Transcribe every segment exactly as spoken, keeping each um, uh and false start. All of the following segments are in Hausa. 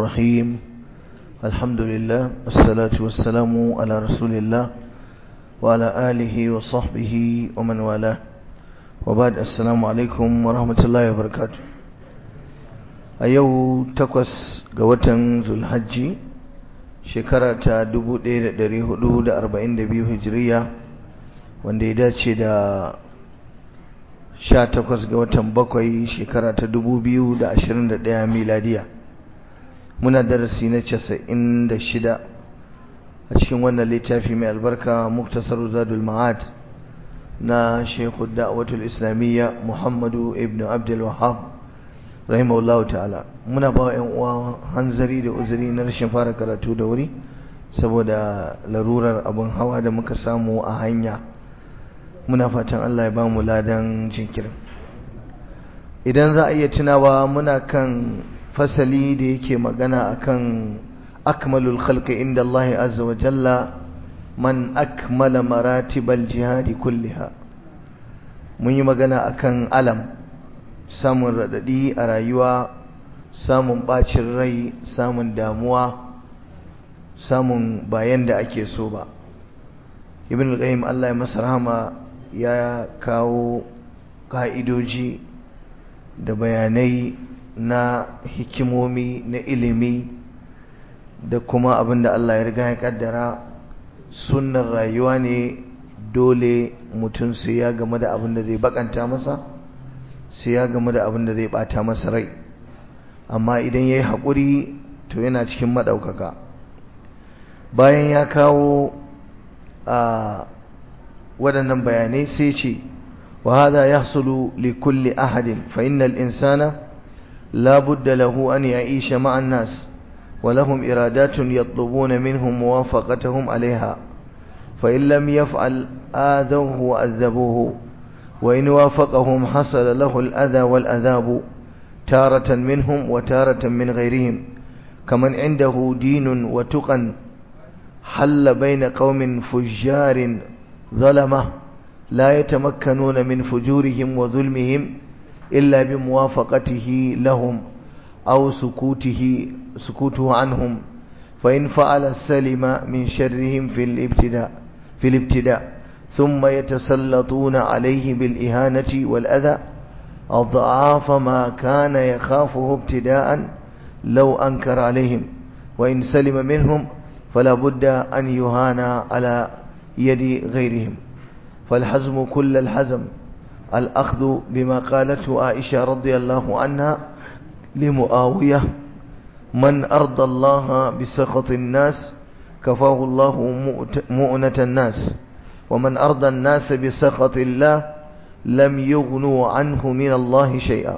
الرحيم الحمد لله والصلاة والسلام على رسول الله وعلى آله وصحبه ومن والاه وبعد السلام عليكم ورحمة الله وبركاته أيو تقوس قوة ذو الحج شكرة دبو دير دريه دود أربعين دبيو هجرية wanda ya dace da sha takwas ga watan bakwai shekara ta dubu biyu da ashirin da ɗaya miladiya. Muna darasi na casa'in da shida a cikin wannan littafi mai albarka Muktasar Zadul Ma'ad na Shaykhu Da'watul Islamiyya Muhammadu ibn Abdul Wahhab rahimahullahu ta'ala. Muna ba ƴan uwa hanzari da uzuri na rashin fara karatu da wuri saboda larurar abin hawa da muka samu a hanya. Muna fatan Allah ya ba mu ladan jinkirin. Idan za a iya tunawa muna kan fasali da yake magana akan akmalul khalqi inda Allah azza wa jalla man akmala maratibal jihadi kulliha. Mun yi magana akan alam, samun radadi a rayuwa, samun bacin rai, samun damuwa, samun bayan da ake so ba. Ibn al-Qayyim Allah ya masa rahama ya kawo ka'idoji da bayanai na hikimomi na ilimi da kuma abinda Allah ya riga ya kaddara sunnar rayuwa ne. Dole mutum sai ya game da abinda zai bakanta masa, sai ya game da abinda zai bata masa rai, amma idan yayi haƙuri to yana cikin madaukaka. Bayan ya kawo a waɗannan bayanai sai ce wa hadha yahsulu li kulli ahadin fa innal insana la budda lahu an ya'isha ma'an nas wa lahum iradatun yatlubuna minhum muwafaqatahum 'alayha fa in lam yaf'al adahu wa adhabuhu wa in wafaqahum hasala lahu al-adha wal adhabu taratan minhum wa taratan min ghayrihim kaman 'indahu dinun wa tuqan halla bayna qaumin fujjarin ظلمة لا يتمكنون من فجورهم وظلمهم إلا بموافقته لهم أو سكوته سكوته عنهم فإن فعل سلم من شرهم في الابتداء في الابتداء ثم يتسلطون عليه بالإهانة والأذى أضعاف ما كان يخافه ابتداء لو أنكر عليهم وإن سلم منهم فلا بد أن يهان على يد غيرهم فالحزم كل الحزم الأخذ بما قالته عائشة رضي الله عنها لمعاوية من أرضى الله بسخط الناس كفاه الله مؤنة الناس ومن أرضى الناس بسخط الله لم يغنوا عنه من الله شيئا.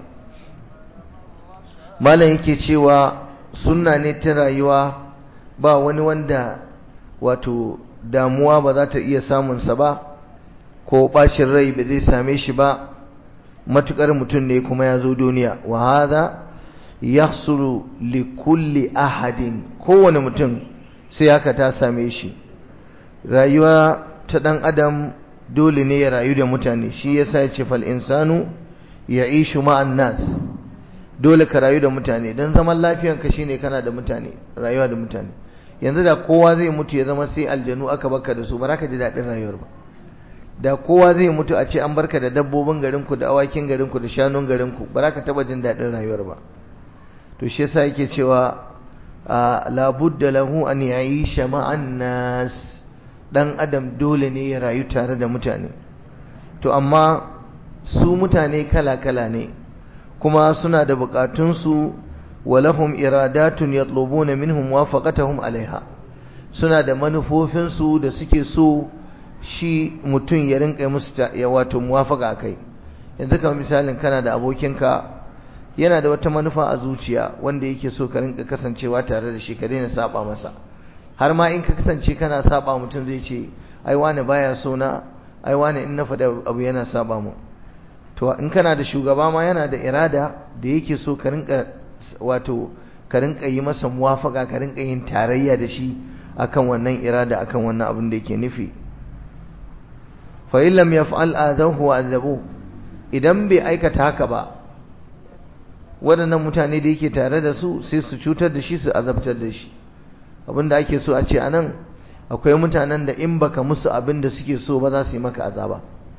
ما لنكي تشيوى سنة نترأيوى با ونواندا واتو damuwa ba za ta iya samunsa ba ko bacin rai ba zai same shi ba matukar mutum ne kuma ya zo duniya. wa hadha yahsulu li kulli ahadin, kowane mutum sai haka ta same shi. Rayuwa ta dan adam dole ne ya rayu da mutane, shi yasa ya ce fal insanu ya'ishu ma'an nas. Dole ka rayu da mutane dan zaman lafiyanka shine kana da mutane, rayuwa da mutane. Yanzu da kowa zai mutu ya zama sai aljanu aka baka da su, ba za ka ji daɗin rayuwar ba. Da kowa zai mutu a ce an barka da dabbobin garinku da awakin garinku da shanun garinku, ba za ka taɓa jin daɗin rayuwar ba. To shi yasa yake cewa la budda lahu an ya'isha ma'an nas. Dan adam dole ne ya rayu tare da mutane. To amma su mutane kala-kala ne, kuma suna da bukatunsu. ولهم إرادات يطلبون منهم موافقتهم عليها. suna da manufofinsu da suke so shi mutum ya rinka musu ya wato muwafaka akai. Yanzu kamar misalin kana da abokinka yana da wata manufa a zuciya wanda yake so ka rinka kasancewa tare da shi, ka daina saba masa. Har ma in ka kasance kana saba mutum zai ce ai wani baya so na, ai wani in na faɗa abu yana saba mu. To in kana da shugaba ma yana da irada da yake so ka rinka wato ka rinka yi masa muwafaka, ka rinka yin tarayya da shi akan wannan irada, akan wannan abin da yake nufi. fa in lam yaf'al adahu wa azabu, idan bai aikata haka ba waɗannan mutane da yake tare da su sai su cutar da shi su azabtar da shi. Abinda ake so a ce anan akwai mutanen da in baka musu abin da suke so ba za su yi maka azaba.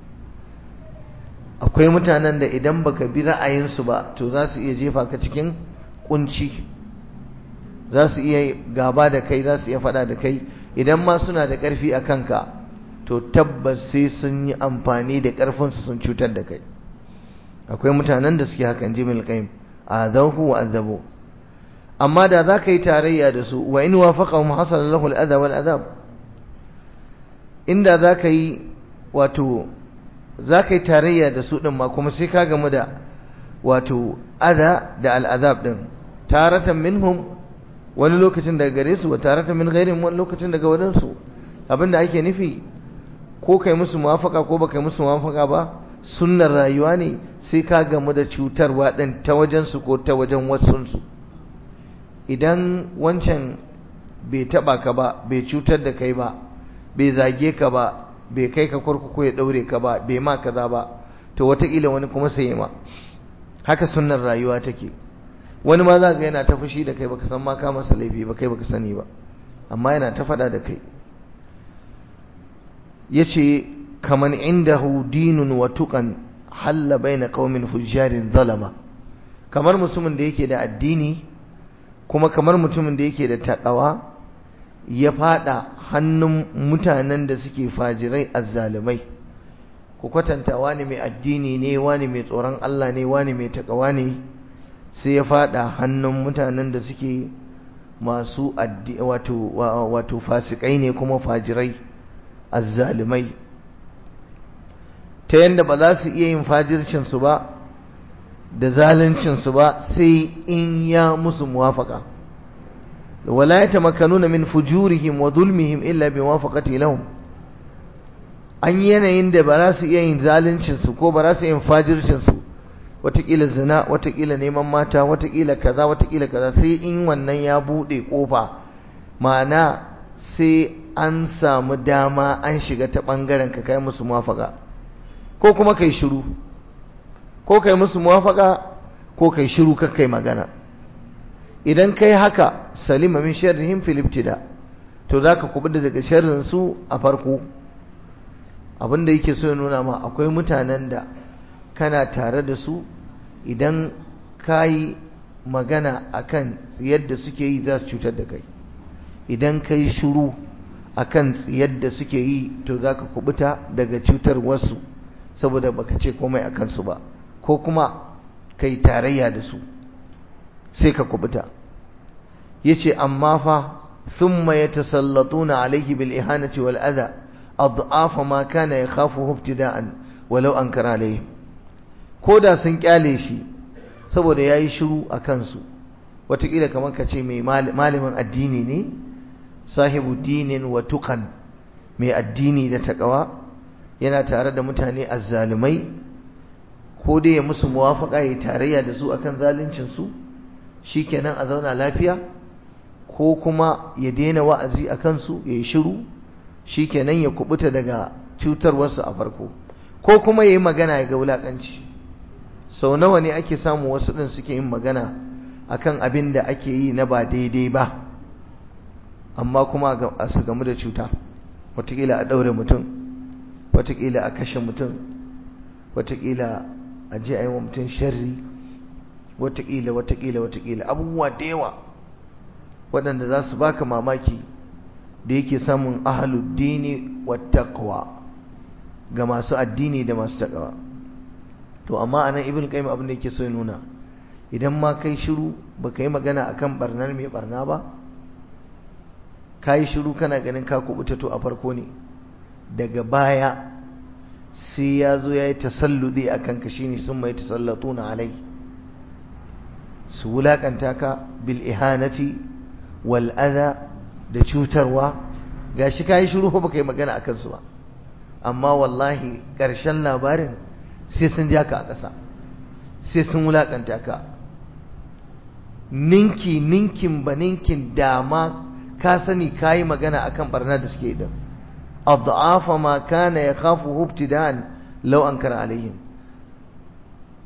Akwai mutanen da idan baka bi ra'ayinsu ba to za su iya jefa ka cikin kunci, za su iya gaba da kai, za su iya faɗa da kai. Idan ma suna da ƙarfi a kanka to tabbas sai sun yi amfani da ƙarfinsu sun cutar da kai. Akwai mutanen da suke hakan, jimil qaim azahu wa azabu. Amma da za ka yi tarayya da su, wa in wafaqahum hasala lahu al-adha wal azab, inda za ka yi wato za ka yi tarayya da su din ma kuma sai ka gamu da wato adha da al-azab din, taratan minhum, wani lokacin daga gare su, wa taratan min ghairihim, wani lokacin daga wurin su. Abinda ake nufi, ko kai musu muwafaka ko baka yi musu muwafaka ba, sunnar rayuwa ne sai ka gamu da cutarwa din ta wajen su ko ta wajen wasun su. Idan wancan bai taba ka ba, bai cutar da kai ba, bai zage ka ba, bai kai ka kurkuku ya daure ka ba, bai ma kaza ba, to wataƙila wani kuma sai ma. Haka sunnar rayuwa take. Wani ma za ga yana ta fushi da kai baka san ma ka masa laifi ba, kai baka sani ba, amma yana ta fada da kai. Yace kaman indahu dinun wa tuqan halla baina qaumin fujjarin zalama, kamar mutumin da yake da addini kuma kamar mutumin da yake da takawa ya fada hannun mutanen da suke fajirai azzalumai. Ku kwatanta wani mai addini ne, wani mai tsoron Allah ne, wani mai takawa ne, sai ya fada hannun mutanen da suke masu wato wato fasikai ne kuma fajirai azzalumai, ta yanda ba za su iya yin fajircin su ba da zalincin su ba sai in ya musu muwafaka. wala yatamakkanuna min fujurihim wa dhulmihim illa bimuwafaqati lahum, an yanayin da ba za su iya yin zalincin su ko ba za su yin fajircin su, watakila zina, watakila neman mata, watakila kaza, watakila kaza, sai in wannan ya bude kofa, ma'ana sai an samu dama an shiga ta bangaren ka kai musu muwafaka, ko kuma kai shiru, ko kai musu muwafaka ko kai shiru ka kai magana. Idan kai haka salima min sharrihim fil ibtida, to zaka kubuta daga sharrin su a farko. Abinda yake so ya nuna ma akwai mutanen da kana tare da su, idan kai magana akan yadda suke yi za su cutar da kai, idan kai shiru akan yadda suke yi to zaka kubuta daga cutar wasu saboda baka ce komai akan su ba, ko kuma kai tarayya da su sai ka kubuta. Yace amma fa thumma yatasallatuna alayhi bil ihanati wal adha adhafa ma kana yakhafuhu ibtida'an walau ankara alayhi, koda sun kyale shi saboda yayi shiru akan su, watakila kamar kace mai malamin addini ne, sahibu dinin wa tuqan, mai addini da takawa, yana tare da mutane azzalumai, ko dai ya musu muwafaka ya tarayya da su akan zaluncin su shikenan a zauna lafiya, ko kuma ya daina wa'azi akan su ya yi shiru shikenan ya kubuta daga cutar wasu a farko, ko kuma yayi magana ya ga wulakanci. Sau nawa ne ake samu wasu din suke yin magana akan abin da ake yi na ba daidai ba, amma kuma a su gamu da cuta, watakila a daure mutum, watakila a kashe mutum, watakila a je a yi wa mutum sharri, watakila watakila watakila abubuwa da yawa waɗanda za su baka mamaki da yake samun ahlud dini wat taqwa ga masu addini da masu taqwa. To amma anan ibn qayyim abin da yake so ya nuna, idan ma kai shiru baka yi magana akan barnar mai barna ba, kai shiru kana ganin ka kubuta, to a farko ne, daga baya sai ya zo ya yi tasalludi a kanka, shi ne sun mai tasallatuna alai, su wulaƙanta ka bil ihanati wal adha, da cutarwa. Ga shi ka yi shiru ba ka yi magana a kansu ba, amma wallahi ƙarshen labarin sai sun ja ka a ƙasa, sai sun wulaƙanta ka ninki ninkin ba ninkin, dama ka sani ka yi magana akan barna da suke da أضعاف ما كان يخافه ابتداء لو أنكر عليهم.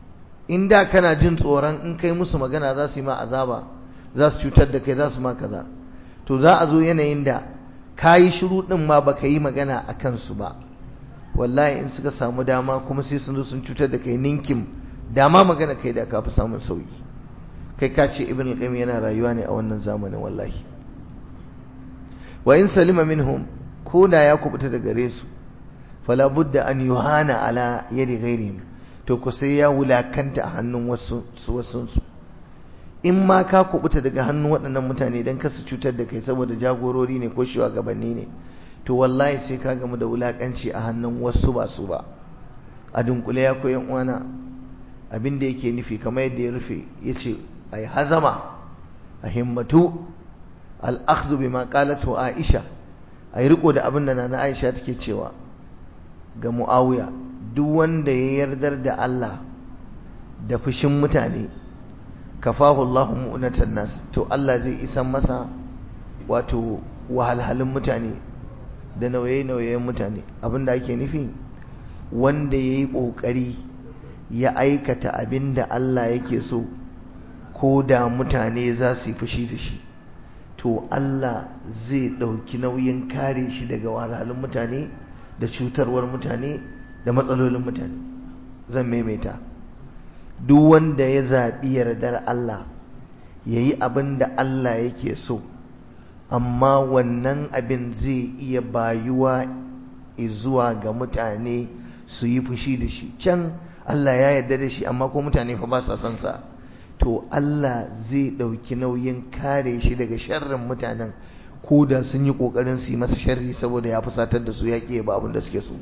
in da kana jin tsoron in kai musu magana za su yi ma azaba, za su cutar da kai, za su ma kaza, to za a zo yanayin da ka yi shiru ɗin ma ba ka yi magana a kansu ba, wallahi in suka samu dama kuma sai sun zo sun cutar da kai ninkin dama magana kai da ka fi samun sauki. Kai ka ce ibn al-qayyim yana rayuwa ne a wannan zamanin wallahi. wa in salima minhum, ko da ya kubuta da gare su, fala budda an yuhana ala yadi ghairihim, to ku sai ya wulakanta a hannun wasu su wasun su. In ma ka kubuta daga hannun waɗannan mutane dan kasu cutar da kai saboda jagorori ne ko shugabanni ne, to wallahi sai ka gamu da wulakanci a hannun wasu ba su ba. A dunkule ya koyan uwana, abin da yake nufi kamar yadda ya rufe yace ai hazama, a himmatu al-akhdhu bima qalatu Aisha, ai riko da abin da nana Aisha take cewa ga Muawiya, duk wanda ya yardar da Allah da fushin mutane, kafahu Allahu mu'natan nas, to Allah zai isan masa wato wahalhalun mutane da nauye-nauyen mutane. Abinda ake nufi, wanda yayi kokari ya aikata abinda Allah yake so, ko da mutane za su yi fushi da shi, to Allah zai dauki nauyin kare shi daga wahalhalun mutane da cutarwar mutane da matsalolin mutane. Zan maimaita, duk wanda ya zaɓi yardar Allah ya yi abin da Allah yake so, amma wannan abin zai iya bayuwa zuwa ga mutane su yi fushi da shi. Can Allah ya yarda da shi amma ko mutane fa ba sa son sa, to Allah zai ɗauki nauyin kare shi daga sharrin mutanen, ko da sun yi ƙoƙarin su yi masa sharri saboda ya fusatar da su, ya ƙi ba abin da suke so.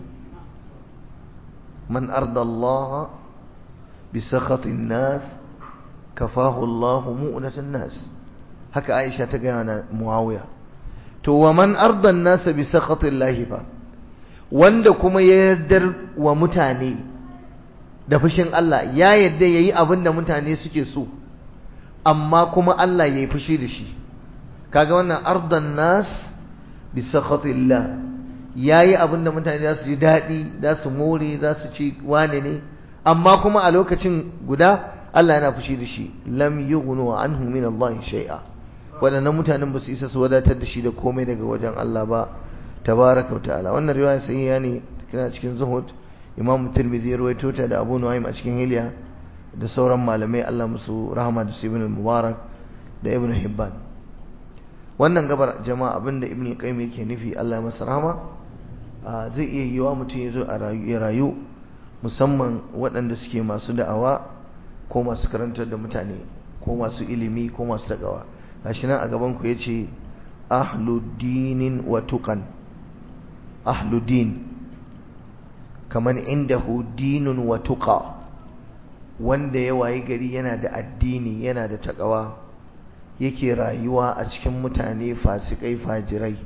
Man arda Allah بسخط الناس كفاه الله مؤنة الناس. haka Aisha ta gaya na Muawiya. To wa man arda an-nas bi sakhati Allah fa, wanda kuma ya yardar wa mutane da fushin Allah, ya yadda yayi abin da mutane suke so amma kuma Allah yayi fushi da shi, kaga wannan arda an-nas bi sakhati Allah, yayi abin da mutane za su ji dadi, za su more, za su ci wane ne, amma kuma a lokacin guda Allah yana fushi da shi. Lam yughnu anhu min Allah shay'a, wadannan mutanen ba su isa su wadatar da shi da komai daga wajen Allah ba tabaraka wa ta'ala. Wannan riwaya sahiha ne, kana cikin Zuhud, Imam Tirmidhi ya rawaito ta da Abu Nu'aym a cikin Hilya da sauran malamai Allah musu rahama, da Ibn al-Mubarak da Ibn Hibban. Wannan gabar jama'a abinda Ibn Qayyim yake nufi, Allah masa rahama, zai iya yiwa mutum ya zo a rayu, musamman waɗanda suke masu da'awa ko masu karantar da mutane ko masu ilimi ko masu takawa. Gashi nan a gaban ku yace ahludinin wa tuqan, ahludin kaman indahu dinun wa tuqa, wanda ya wayi gari yana da addini yana da takawa, yake rayuwa a cikin mutane fasikai fajirai,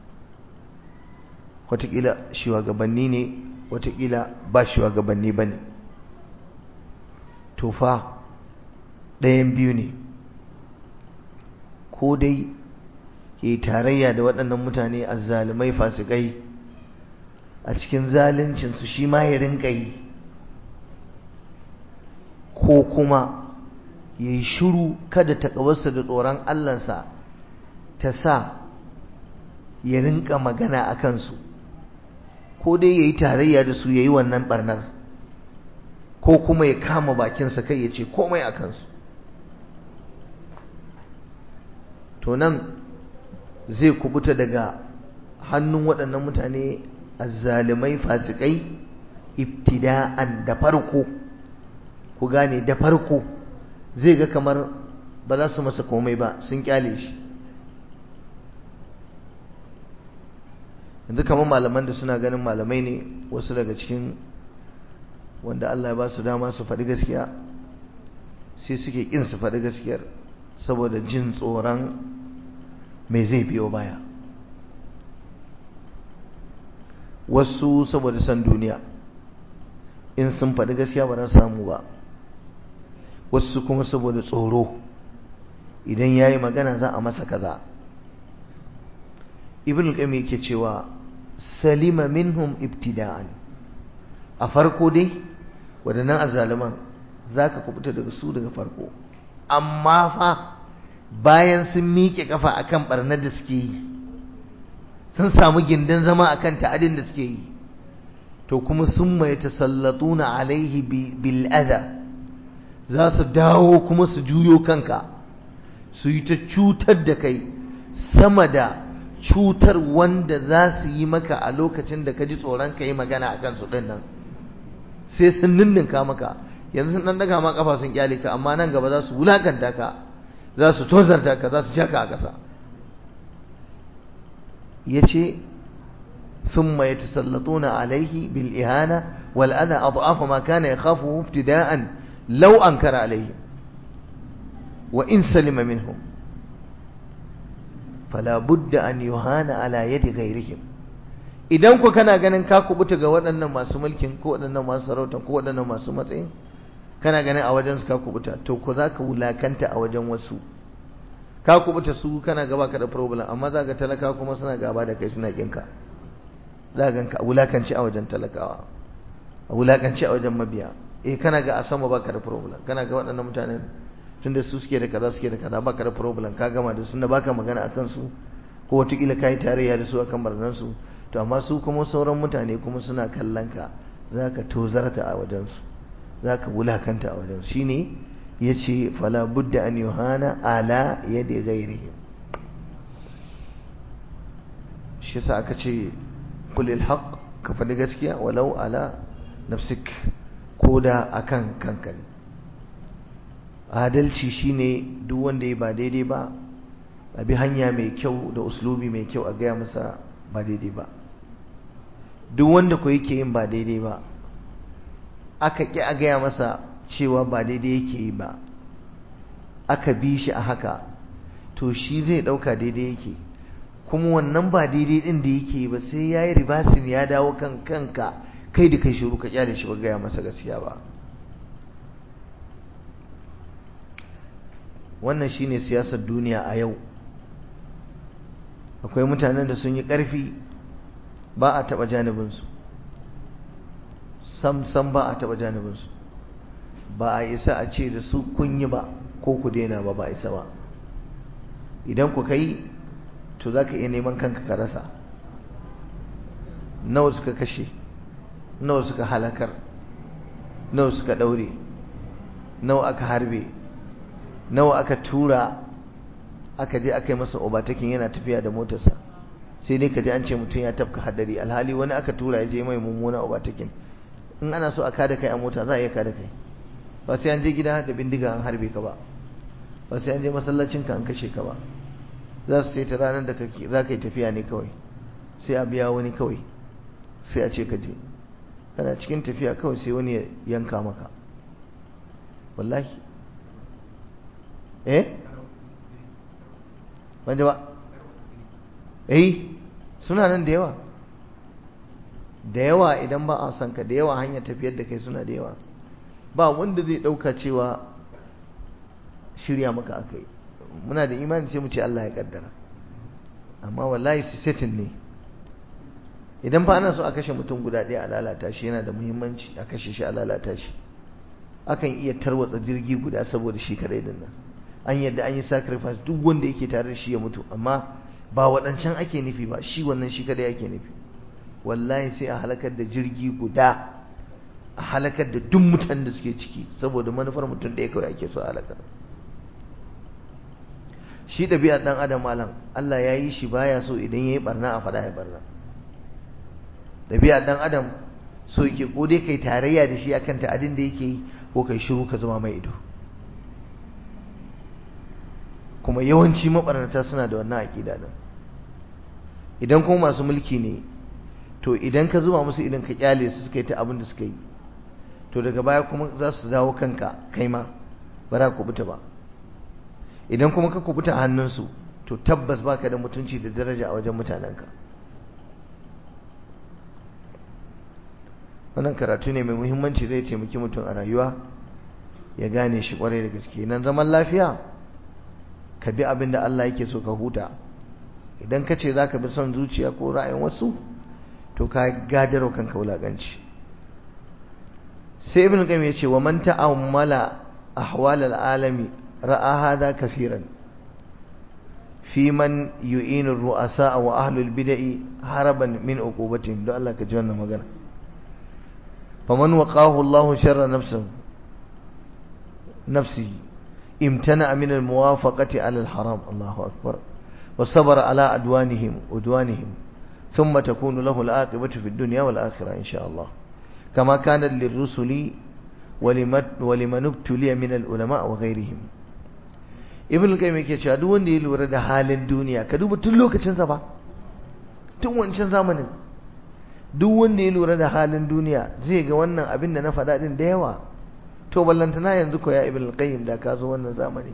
wataƙila shugabanni ne, wataƙila ba shugabanni ba ne. To fa ɗayan biyu ne, ko dai ya yi tarayya da waɗannan mutane azzalumai fasikai a cikin zaluncinsu, shi ma ya rinka yi, ko kuma ya yi shiru, kada taƙawarsa da tsoron Allahnsa ta sa ya rinka magana a kansu, ko dai ya yi tarayya da su ya yi wannan barnar, ko kuma ya kama bakinsa kai ya ce komai a kansu. To nan zai kubuta daga hannun waɗannan mutane azzalimai fasikai ibtida'an, da farko. Ku gane, da farko zai ga kamar ba za su masa komai ba, sun kyale shi. Yanzu kamar malaman da suna ganin malamai ne, wasu daga cikin wanda Allah ya ba su dama su faɗi gaskiya, sai suke ƙin su faɗi gaskiyar saboda jin tsoron me zai biyo baya. Wasu saboda san duniya, in sun faɗi gaskiya ba za su samu ba. Wasu kuma saboda tsoro, idan ya yi magana za a masa kaza. Ibn al-Qayyim yake cewa salima minhum ibtida'an, a farko dai waɗannan azzaliman za ka kubuta daga su daga farko. Amma fa bayan sun miƙe kafa akan barnar da suke yi, sun samu gindin zama akan ta'adin da suke yi, to kuma sun mai tasallatuna alaihi bil adha, za su dawo kuma su juyo kanka su yi ta cutar da kai sama da cutar wanda za su yi maka a lokacin da ka ji tsoron ka yi magana a kansu ɗin nan. Sai sun ninninka maka, yanzu sun ɗan daga ma ƙafa sun ƙyale ka, amma nan gaba za su wulakanta ka, za su tozarta ka, za su ja ka a ƙasa. ya ce ثم يتسلطون عليه بالإهانة والأذى أضعاف ما كان يخافه ابتداء لو أنكر عليهم وإن سلم منهم فلا بد أن يهان على يد غيرهم. idan ku kana ganin ka kubuta ga waɗannan masu mulkin ko waɗannan masu sarauta ko waɗannan masu matsayin, kana ganin a wajen su ka kubuta, to ku za ka wulakanta a wajen wasu. Ka kubuta su kana gaba ka da problem, amma za ka talaka kuma suna gaba da kai, suna kinka. Za ka ganka a wulakanci a wajen talakawa, a wulakanci a wajen mabiya. Eh kana ga a sama baka da problem, kana ga waɗannan mutanen tunda su suke da kaza suke da kaza baka da problem, ka gama da su, da baka magana akan su ko wataƙila ka yi tarayya da su akan barnan su. To amma su kuma sauran mutane kuma suna kallon ka, za ka tozarta a wajensu, za ka wulakanta a wajensu. Shi ne ya ce fala budda an yuhana ala yadi ghairihim. shi sa aka ce kulil haqq, ka faɗi gaskiya walau ala nafsik, ko da akan kanka ne. Adalci shine duk wanda ya ba daidai ba a bi hanya mai kyau da uslubi mai kyau a gaya masa ba daidai ba. Duk wanda ko yake yin ba daidai ba aka ƙi a gaya masa cewa ba daidai yake yi ba, aka bi shi a haka, to shi zai ɗauka daidai yake, kuma wannan ba daidai ɗin da yake yi ba sai ya yi ribasin ya dawo kan kanka, kai da kai shiru ka kyale shi ba gaya masa gaskiya ba. Wannan shine siyasar duniya a yau. Akwai mutanen da sun yi ƙarfi ba a taɓa janibinsu, sam sam ba a taɓa janibinsu, ba a isa a ce da su kun yi ba ko ku daina ba, ba a isa ba. Idan ku kai to za ka iya neman kanka ka rasa. Nawa suka kashe, nawa suka halakar, nawa suka ɗaure, nawa aka harbe, nawa aka tura aka je aka yi masa obatakin yana tafiya da motarsa, sai dai ka ji an ce mutum ya tafka hadari, alhali wani aka tura ya je mai mummuna obatakin. In ana so a kada kai a mota za a iya kada kai, ba sai an je gida da bindiga an harbe ka ba, ba sai an je masallacin ka an kashe ka ba. Za su sai ta ranar da za ka yi tafiya ne kawai, sai a biya wani kawai, sai a ce ka je, kana cikin tafiya kawai sai wani ya yanka maka. Wallahi eh wanda ba eh suna nan da yawa da yawa. Idan ba a san ka da yawa, hanyar tafiyar da kai suna da yawa, ba wanda zai dauka cewa shirya maka akai. Muna da imani sai mu ce Allah ya kaddara, amma wallahi sisetin ne. Idan fa ana so a kashe mutum guda ɗaya a lalata shi, yana da muhimmanci a kashe shi a lalata shi. Akan iya tarwatsa jirgi guda saboda shi kadai din nan, an yadda an yi sacrifice duk wanda yake tare da shi ya mutu, amma ba waɗancan ake nufi ba, shi wannan shi kadai ake nufi. Wallahi sai a halakar da jirgi guda, a halakar da duk mutanen da suke ciki saboda manufar mutum ɗaya kawai ake so a halakar. Shi ɗabi'ar ɗan adam malam, Allah ya yi shi baya so idan ya yi barna a faɗa ya barna. Ɗabi'ar ɗan adam so yake ko dai kai tarayya da shi akan ta'adin da yake yi, ko kai shiru ka zama mai ido. Kuma yawanci mabarnata suna da wannan aƙida din. Idan kuma masu mulki ne, to idan ka zuba musu idan ka kyale su suka yi ta abin da suka yi, to daga baya kuma za su dawo kanka kai ma ba za ku kubuta ba. Idan kuma ka kubuta a hannunsu, to tabbas baka da mutunci da daraja a wajen mutanenka. Wannan karatu ne mai muhimmanci, zai taimaki mutum a rayuwa ya gane shi kwarai da gaske. Nan zaman lafiya, ka bi abin da Allah yake so ka huta. Idan ka ce za ka bi son zuciya ko ra'ayin wasu, to ka gadarwa kanka wulaƙanci. sai ibn qayyim ya ce wa man ta'ammala ahwal al-alami ra'a hadha kaseeran fi man yu'inu ar-ru'asa wa ahli al-bid'i haraban min uqubatihim don Allah ka ji wannan magana faman waqahu Allahu sharra nafsihi nafsihi imtana min al-muwafaqati 'ala al-haram Allahu akbar wa sabara 'ala adwanihim udwanihim thumma takunu lahu al-aqibatu fi ad-dunya wal-akhirah insha Allah kama kana lirrusuli wa liman ubtuliya min al-ulama wa ghayrihim ibn al-qayyim yake cewa duk wanda ya lura da halin duniya ka duba tun lokacin sa ba tun wancan zamanin duk wanda ya lura da halin duniya zai ga wannan abin da na faɗa din da yawa to ballantana yanzu ko ya ibn al-qayyim da ka zo wannan zamani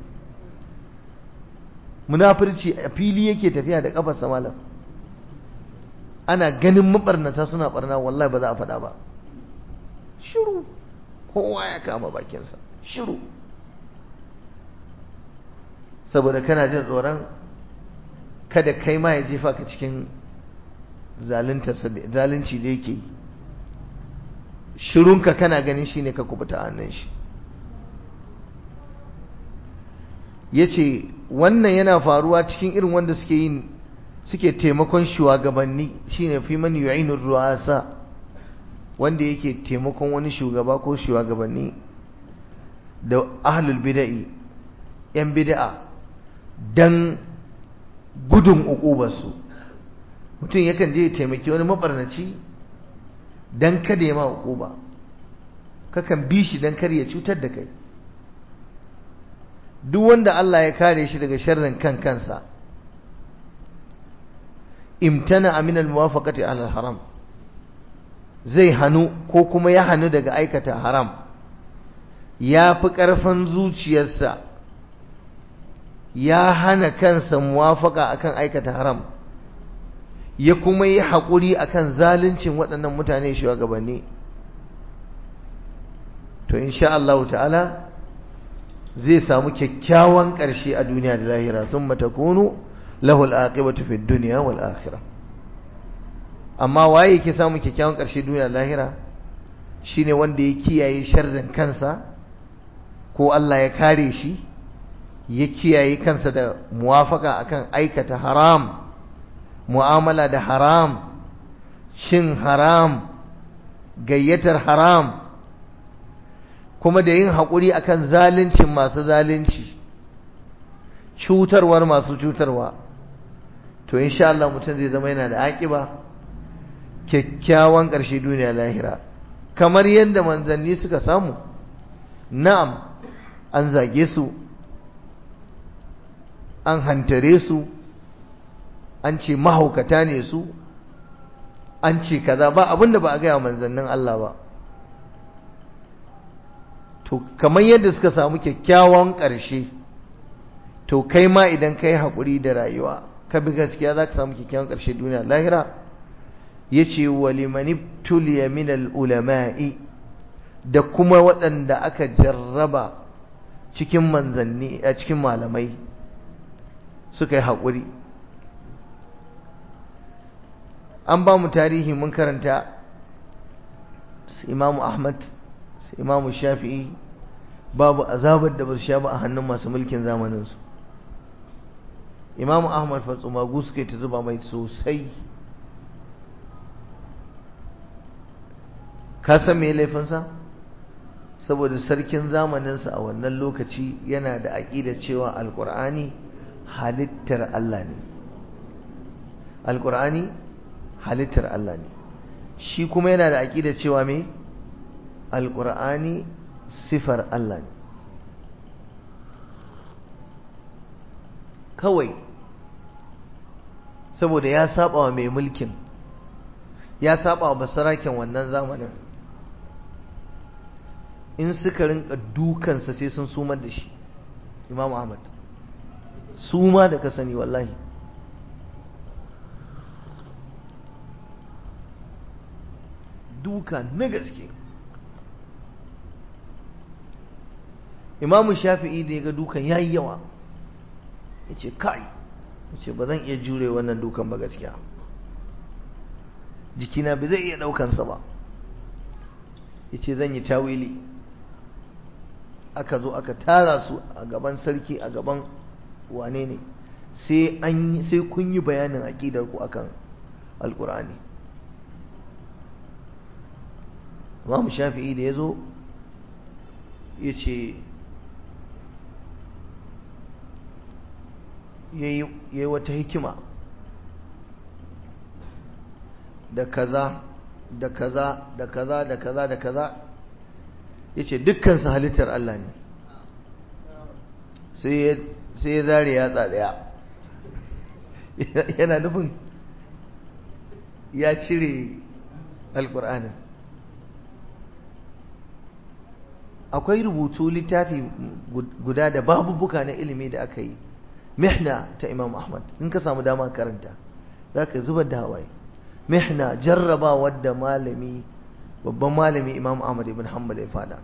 munafirci a fili yake tafiya da kafar sa malam ana ganin mabarnata suna barna wallahi ba za a faɗa ba shiru kowa ya kama bakinsa shiru saboda kana jin tsoron kada kai ma ya jefa ka cikin zalunci da yake yi shirunka kana ganin shi ne ka kubuta hannun shi ya ce wannan yana faruwa cikin irin wanda suke yin suke taimakon shugabanni shine fi man yu'inu ru'asa wanda yake taimakon wani shugaba ko shugabanni da ahlul bid'i yan bid'a dan gudun uqubarsu mutum yakan je taimaki wani mabarnaci dan kada ya ma uquba kakan bi shi dan kar ya cutar da kai duk wanda Allah ya kare shi daga sharrin kan kansa imtana min al-muwafaqati ala al-haram zai hanu ko kuma ya hanu daga aikata haram ya fi ƙarfin zuciyarsa ya hana kansa muwafaka akan aikata haram ya kuma yi haƙuri akan zaluncin waɗannan mutane shugabanni to insha Allah ta'ala zai samu kyakkyawan ƙarshe a duniya da lahira summa takunu lahu al-aqibatu fid dunya wal akhirah amma waye yake samu kyakkyawan ƙarshe duniya da lahira shine wanda ya kiyaye sharrin kansa ko Allah ya kare shi ya kiyaye kansa da muwafaka akan aikata haram mu'amala da haram cin haram gayyatar haram kuma da yin haƙuri akan zaluncin masu zalunci cutarwar masu cutarwa to insha Allah mutum zai zama yana da aƙiba kyakkyawan ƙarshe duniya lahira kamar yadda manzanni suka samu na'am an zage su an hantare su an ce mahaukata ne su an ce kaza ba abinda ba a gaya manzannin Allah ba to kamar yadda suka samu kyakkyawan ƙarshe to kai ma idan kai haƙuri da rayuwa ka bi gaskiya za ka samu kyakkyawan ƙarshe duniya lahira ya ce walimani tuliya minal ulama'i da kuma waɗanda aka jarraba cikin manzanni a cikin malamai suka yi haƙuri an ba mu tarihi mun karanta su imamu ahmad su imamu shafi'i babu azabar da ba su sha ba a hannun masu mulkin zamaninsu imamu ahmad fatsumagu suka yi ta zuba mai sosai ka san me laifinsa saboda sarkin zamaninsa a wannan lokaci yana da aƙida cewa alƙur'ani halittar Allah ne alƙur'ani halittar Allah ne shi kuma yana da aƙida cewa me alƙur'ani sifar Allah ne kawai saboda ya saba wa mai mulkin ya saba wa basaraken wannan zamanin in suka rinka dukansa sai sun sumar da shi Imam Ahmad suma da ka sani wallahi duka na gaske Imam Shafi'i da ya ga dukan yayi yawa yace kai yace ba zan iya jure wannan dukan ba gaskiya jikina bai zai iya daukan sa ba ya ce zan yi tawili. Aka zo aka tara su a gaban sarki, a gaban wane ne, sai an sai kun yi bayanin aƙidar ku akan alƙur'ani. Imam Shafi'i da ya zo ya ce ya yi wata hikima da kaza da kaza da kaza da kaza da kaza, ya ce dukkansu halittar Allah ne. sai ya zare yatsa ɗaya, yana nufin ya cire alƙur'anin. Akwai rubutu littafi guda da babubuka na ilimi da aka yi, mihna ta Imam Ahmad, in ka samu dama karanta za ka zubar da hawaye. Mihna, jarraba wadda malami, babban malami Imam Ahmad ibn Hanbal ya fada.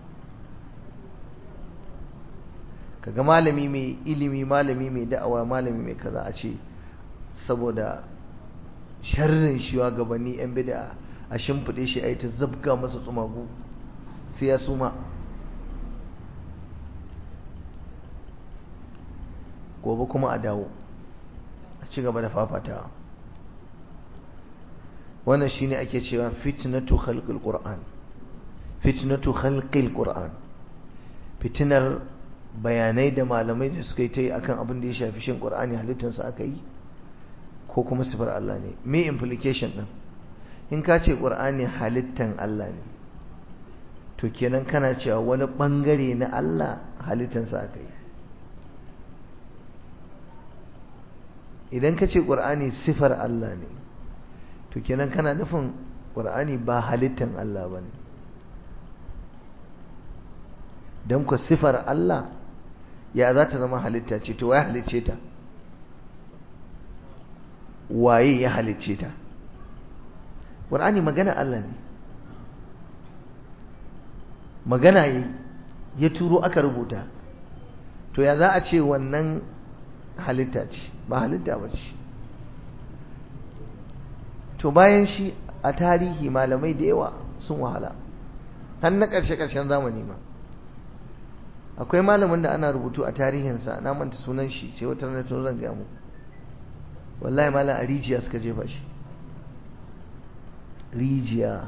Kaga malami mai ilimi, malami mai da'awa, malami mai kaza, a ce saboda sharrin shugabanni yan bid'a a shimfide shi a yi ta zabga masa tsumagu sai ya suma. Gobe kuma a dawo a ci gaba da fafatawa. Wannan shine ake cewa fitnatu khalqil qur'an, fitnatu khalqil qur'an, fitinar bayanai da malamai da suka yi ta yi akan abin da ya shafi shin qur'ani halittarsa aka yi ko kuma sifar Allah ne. Me implication din? In ka ce qur'ani halittan Allah ne, to kenan kana cewa wani bangare na Allah halittarsa aka yi. Idan ka ce qur'ani sifar Allah ne, to kenan kana nufin qur'ani ba halittan Allah bane. dan ku sifar Allah ya za ta zama halitta ce? To waye halicce ta? Waye ya halicce ta? Qur'ani magana Allah ne, magana yi ya turo aka rubuta. To ya za a ce wannan halitta ce? Ba halitta ba ce. To bayan shi a tarihi malamai da yawa sun wahala, har na ƙarshe-ƙarshen zamani ma. Akwai malamin da ana rubutu a tarihinsa, na manta sunan shi, ce wata ranar tun zan gamu. Wallahi malam a rijiya suka jefa shi, rijiya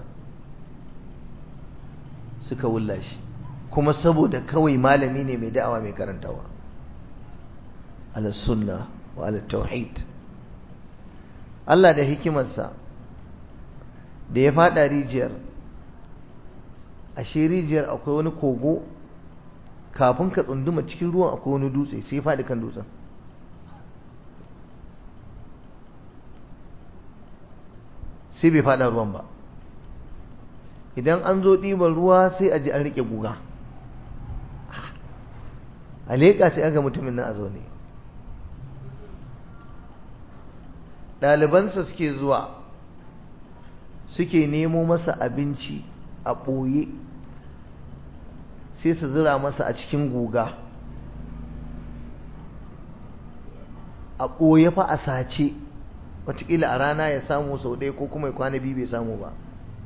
suka wulla shi, kuma saboda kawai malami ne mai da'awa mai karantawa ala sunna wa ala tauhid. Allah da hikimarsa da ya fada rijiyar, ashe rijiyar akwai wani kogo, kafin ka tsunduma cikin ruwan akwai wani dutse, sai ya fadi kan dutsen. Sai bai fada ruwan ba. Idan an zo ɗiban ruwa sai a ji an riƙe guga, a leƙa sai aga mutumin nan a zaune. ɗalibansa suke zuwa suke nemo masa abinci a ɓoye, sai su zira masa a cikin guga a ɓoye fa, a sace. Wataƙila a rana ya samu sau ɗaya ko kuma ya kwana biyu bai samu ba.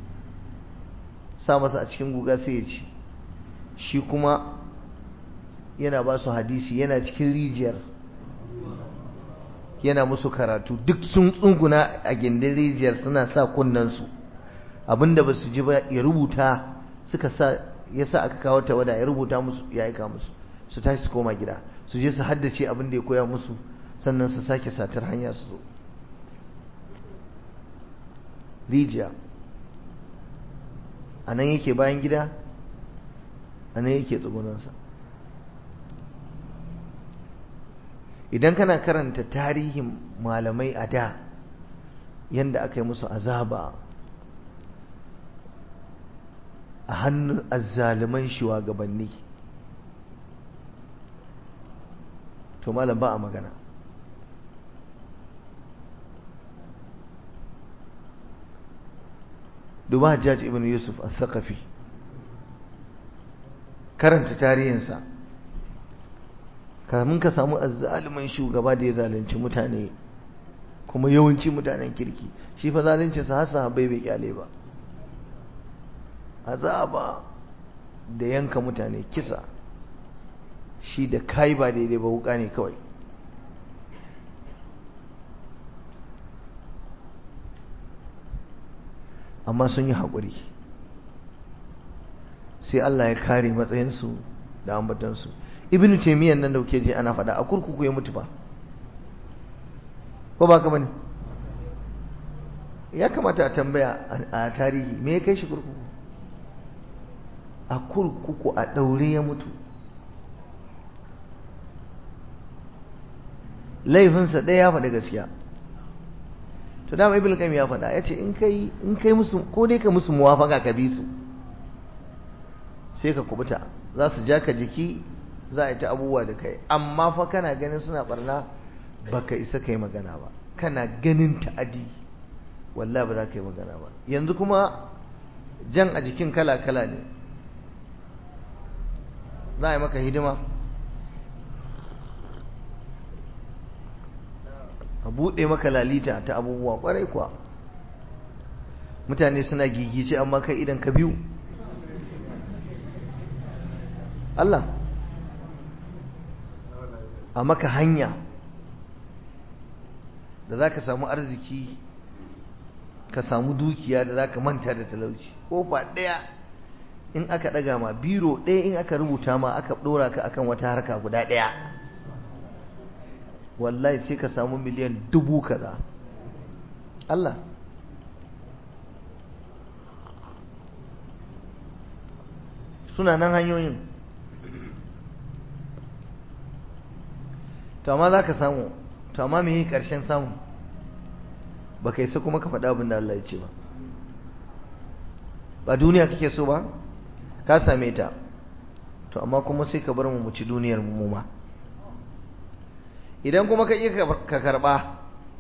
Sa masa a cikin guga sai ya ci. Shi kuma yana ba su hadisi, yana cikin rijiyar yana musu karatu. Duk sun tsunguna a gindin rijiyar suna sa kunnansu, abinda ba su ji ba ya rubuta, suka sa, ya sa aka kawo tawada ya rubuta musu, ya aika musu, su tashi su koma gida, su je su haddace abinda ya koya musu, sannan su sake satar hanya su zo. Rijiya a nan yake bayan gida, a nan yake tsugunansa. Idan kana karanta tarihin malamai a da, yanda aka yi musu azaba a hannun azzaliman shugabanni, to malam ba a magana. Duba Hajjaj ibn Yusuf al-Thaqafi, karanta tarihinsa, kamun ka samu azzalimin shugaba da ya zalunci mutane, kuma yawanci mutanen kirki. Shi fa zaluncinsa har sahabbai bai kyale ba. azaba da yanka mutane, kisa, shi da kai ba daidai ba wuka ne kawai. amma sun yi haƙuri, sai Allah ya kare matsayinsu da ambatansu. Ibn Taymiyyah nan da kuke ji ana faɗa a kurkuku ya mutu ba, ko ba ka bane? Ya kamata a tambaya a tarihi me ya kai shi kurkuku? A kurkuku a ɗaure ya mutu. Laifinsa ɗaya ya faɗi gaskiya. To dama Ibn Qayyim ya faɗa, ya ce in kai in kai musu, ko dai ka musu muwafaka ka bi su sai ka kubuta, za su ja ka jiki, za a yi ta abubuwa da kai, amma fa kana ganin suna barna baka isa kai magana ba, kana ganin ta'adi wallahi ba za ka yi magana ba. Yanzu kuma jan a jikin kala kala ne, za a yi maka hidima, a buɗe maka lalita ta abubuwa ƙwarai kuwa. Mutane suna gigice amma kai idan ka biyu Allah a maka hanya da za ka samu arziki, ka samu dukiya da za ka manta da talauci. Ƙofa ɗaya in aka ɗaga ma, biro ɗaya in aka rubuta ma, aka ɗora ka akan wata harka guda ɗaya, wallahi sai ka samu miliyan dubu kaza. Allah suna nan hanyoyin, to amma za ka samu, to amma me yi ƙarshen samu? ba ka isa kuma ka faɗa abin da Allah ya ce ba. Ba duniya kake so ba, ka same ta, to amma kuma sai ka bar mu mu ci duniyar mu ma. Idan kuma ka iya ka karɓa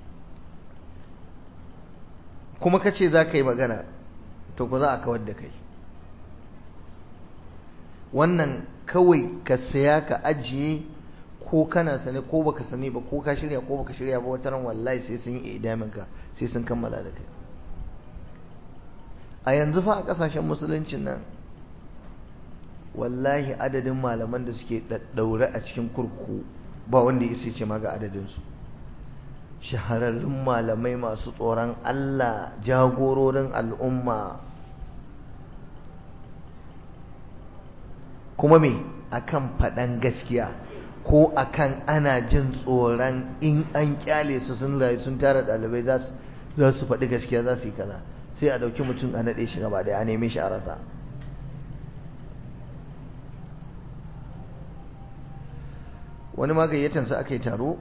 kuma ka ce za ka yi magana, to ku za a kawar da kai. Wannan kawai ka saya ka ajiye, ko kana sane ko baka sani ba, ko ka shirya ko baka shirya ba, wata ran wallahi sai sun yi idaminka, sai sun kammala da kai. A yanzu fa a kasashen musuluncin nan wallahi adadin malaman da suke daddaure a cikin kurkuku ba wanda ya ce ma ga adadinsu. Shahararrun malamai masu tsoron Allah, jagororin al'umma, kuma me akan faɗan gaskiya, ko akan ana jin tsoron in an kyale su sun rayu sun tara ɗalibai za su faɗi gaskiya, za su yi kaza, sai a ɗauki mutum a naɗe shi gaba ɗaya, a neme shi a rasa. Wani ma gayyatansa aka yi taro,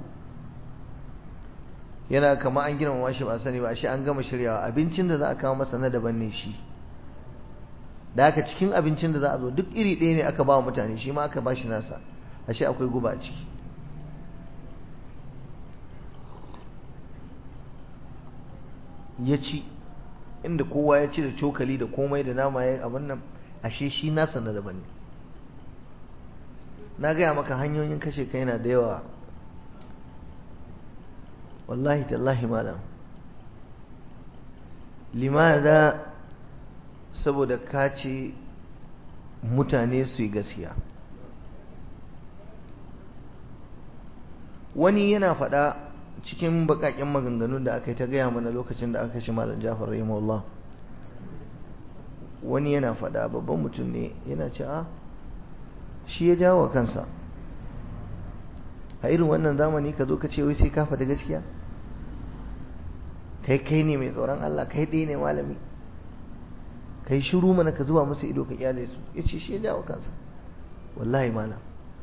yana kama an girmama shi ba sani ba, shi an gama shiryawa, abincin da za a kawo masa na daban ne shi. Da haka cikin abincin da za a zo duk iri ɗaya ne aka ba wa mutane, shi ma aka ba shi nasa, ashe akwai guba a ciki. Ya ci inda kowa ya ci da cokali da komai da nama ya abin nan, ashe shi nasa na daban ne. Na gaya maka hanyoyin kashe kai na da yawa, wallahi tallahi malam. Limaza? Saboda ka ce mutane su yi gaskiya. Wani yana faɗa cikin baƙaƙen maganganun da aka yi ta gaya mana lokacin da aka kashe malam Jafar rahimahullah, wani yana faɗa, babban mutum ne, yana ce a shi ya jawo kansa. A irin wannan zamani ka zo ka ce wai sai ka faɗi gaskiya? Kai kai ne mai tsoron Allah, kai ɗaya ne malami, kai shiru mana ka zuba musu ido ka kyale su. Ya ce shi ya jawo kansa. Wallahi malam,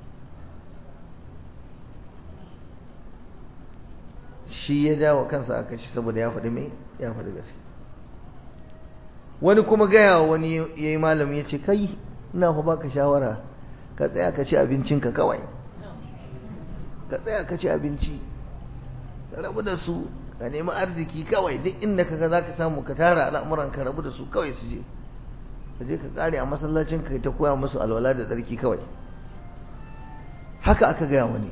shi ya jawo kansa aka shi saboda ya faɗi mai, ya faɗi gaskiya. Wani kuma gaya wani ya yi malami, ya ce kai ina fa baka shawara, ka tsaya ka ci abincinka kawai, ka tsaya ka ci abinci, ka rabu da su, ka nemi arziki kawai, duk inda kaga za ka samu ka tara al'amuran, ka rabu da su kawai, su je ka je ka kare a masallacin ka ta koya musu alwala da tsarki kawai. Haka aka gaya wani.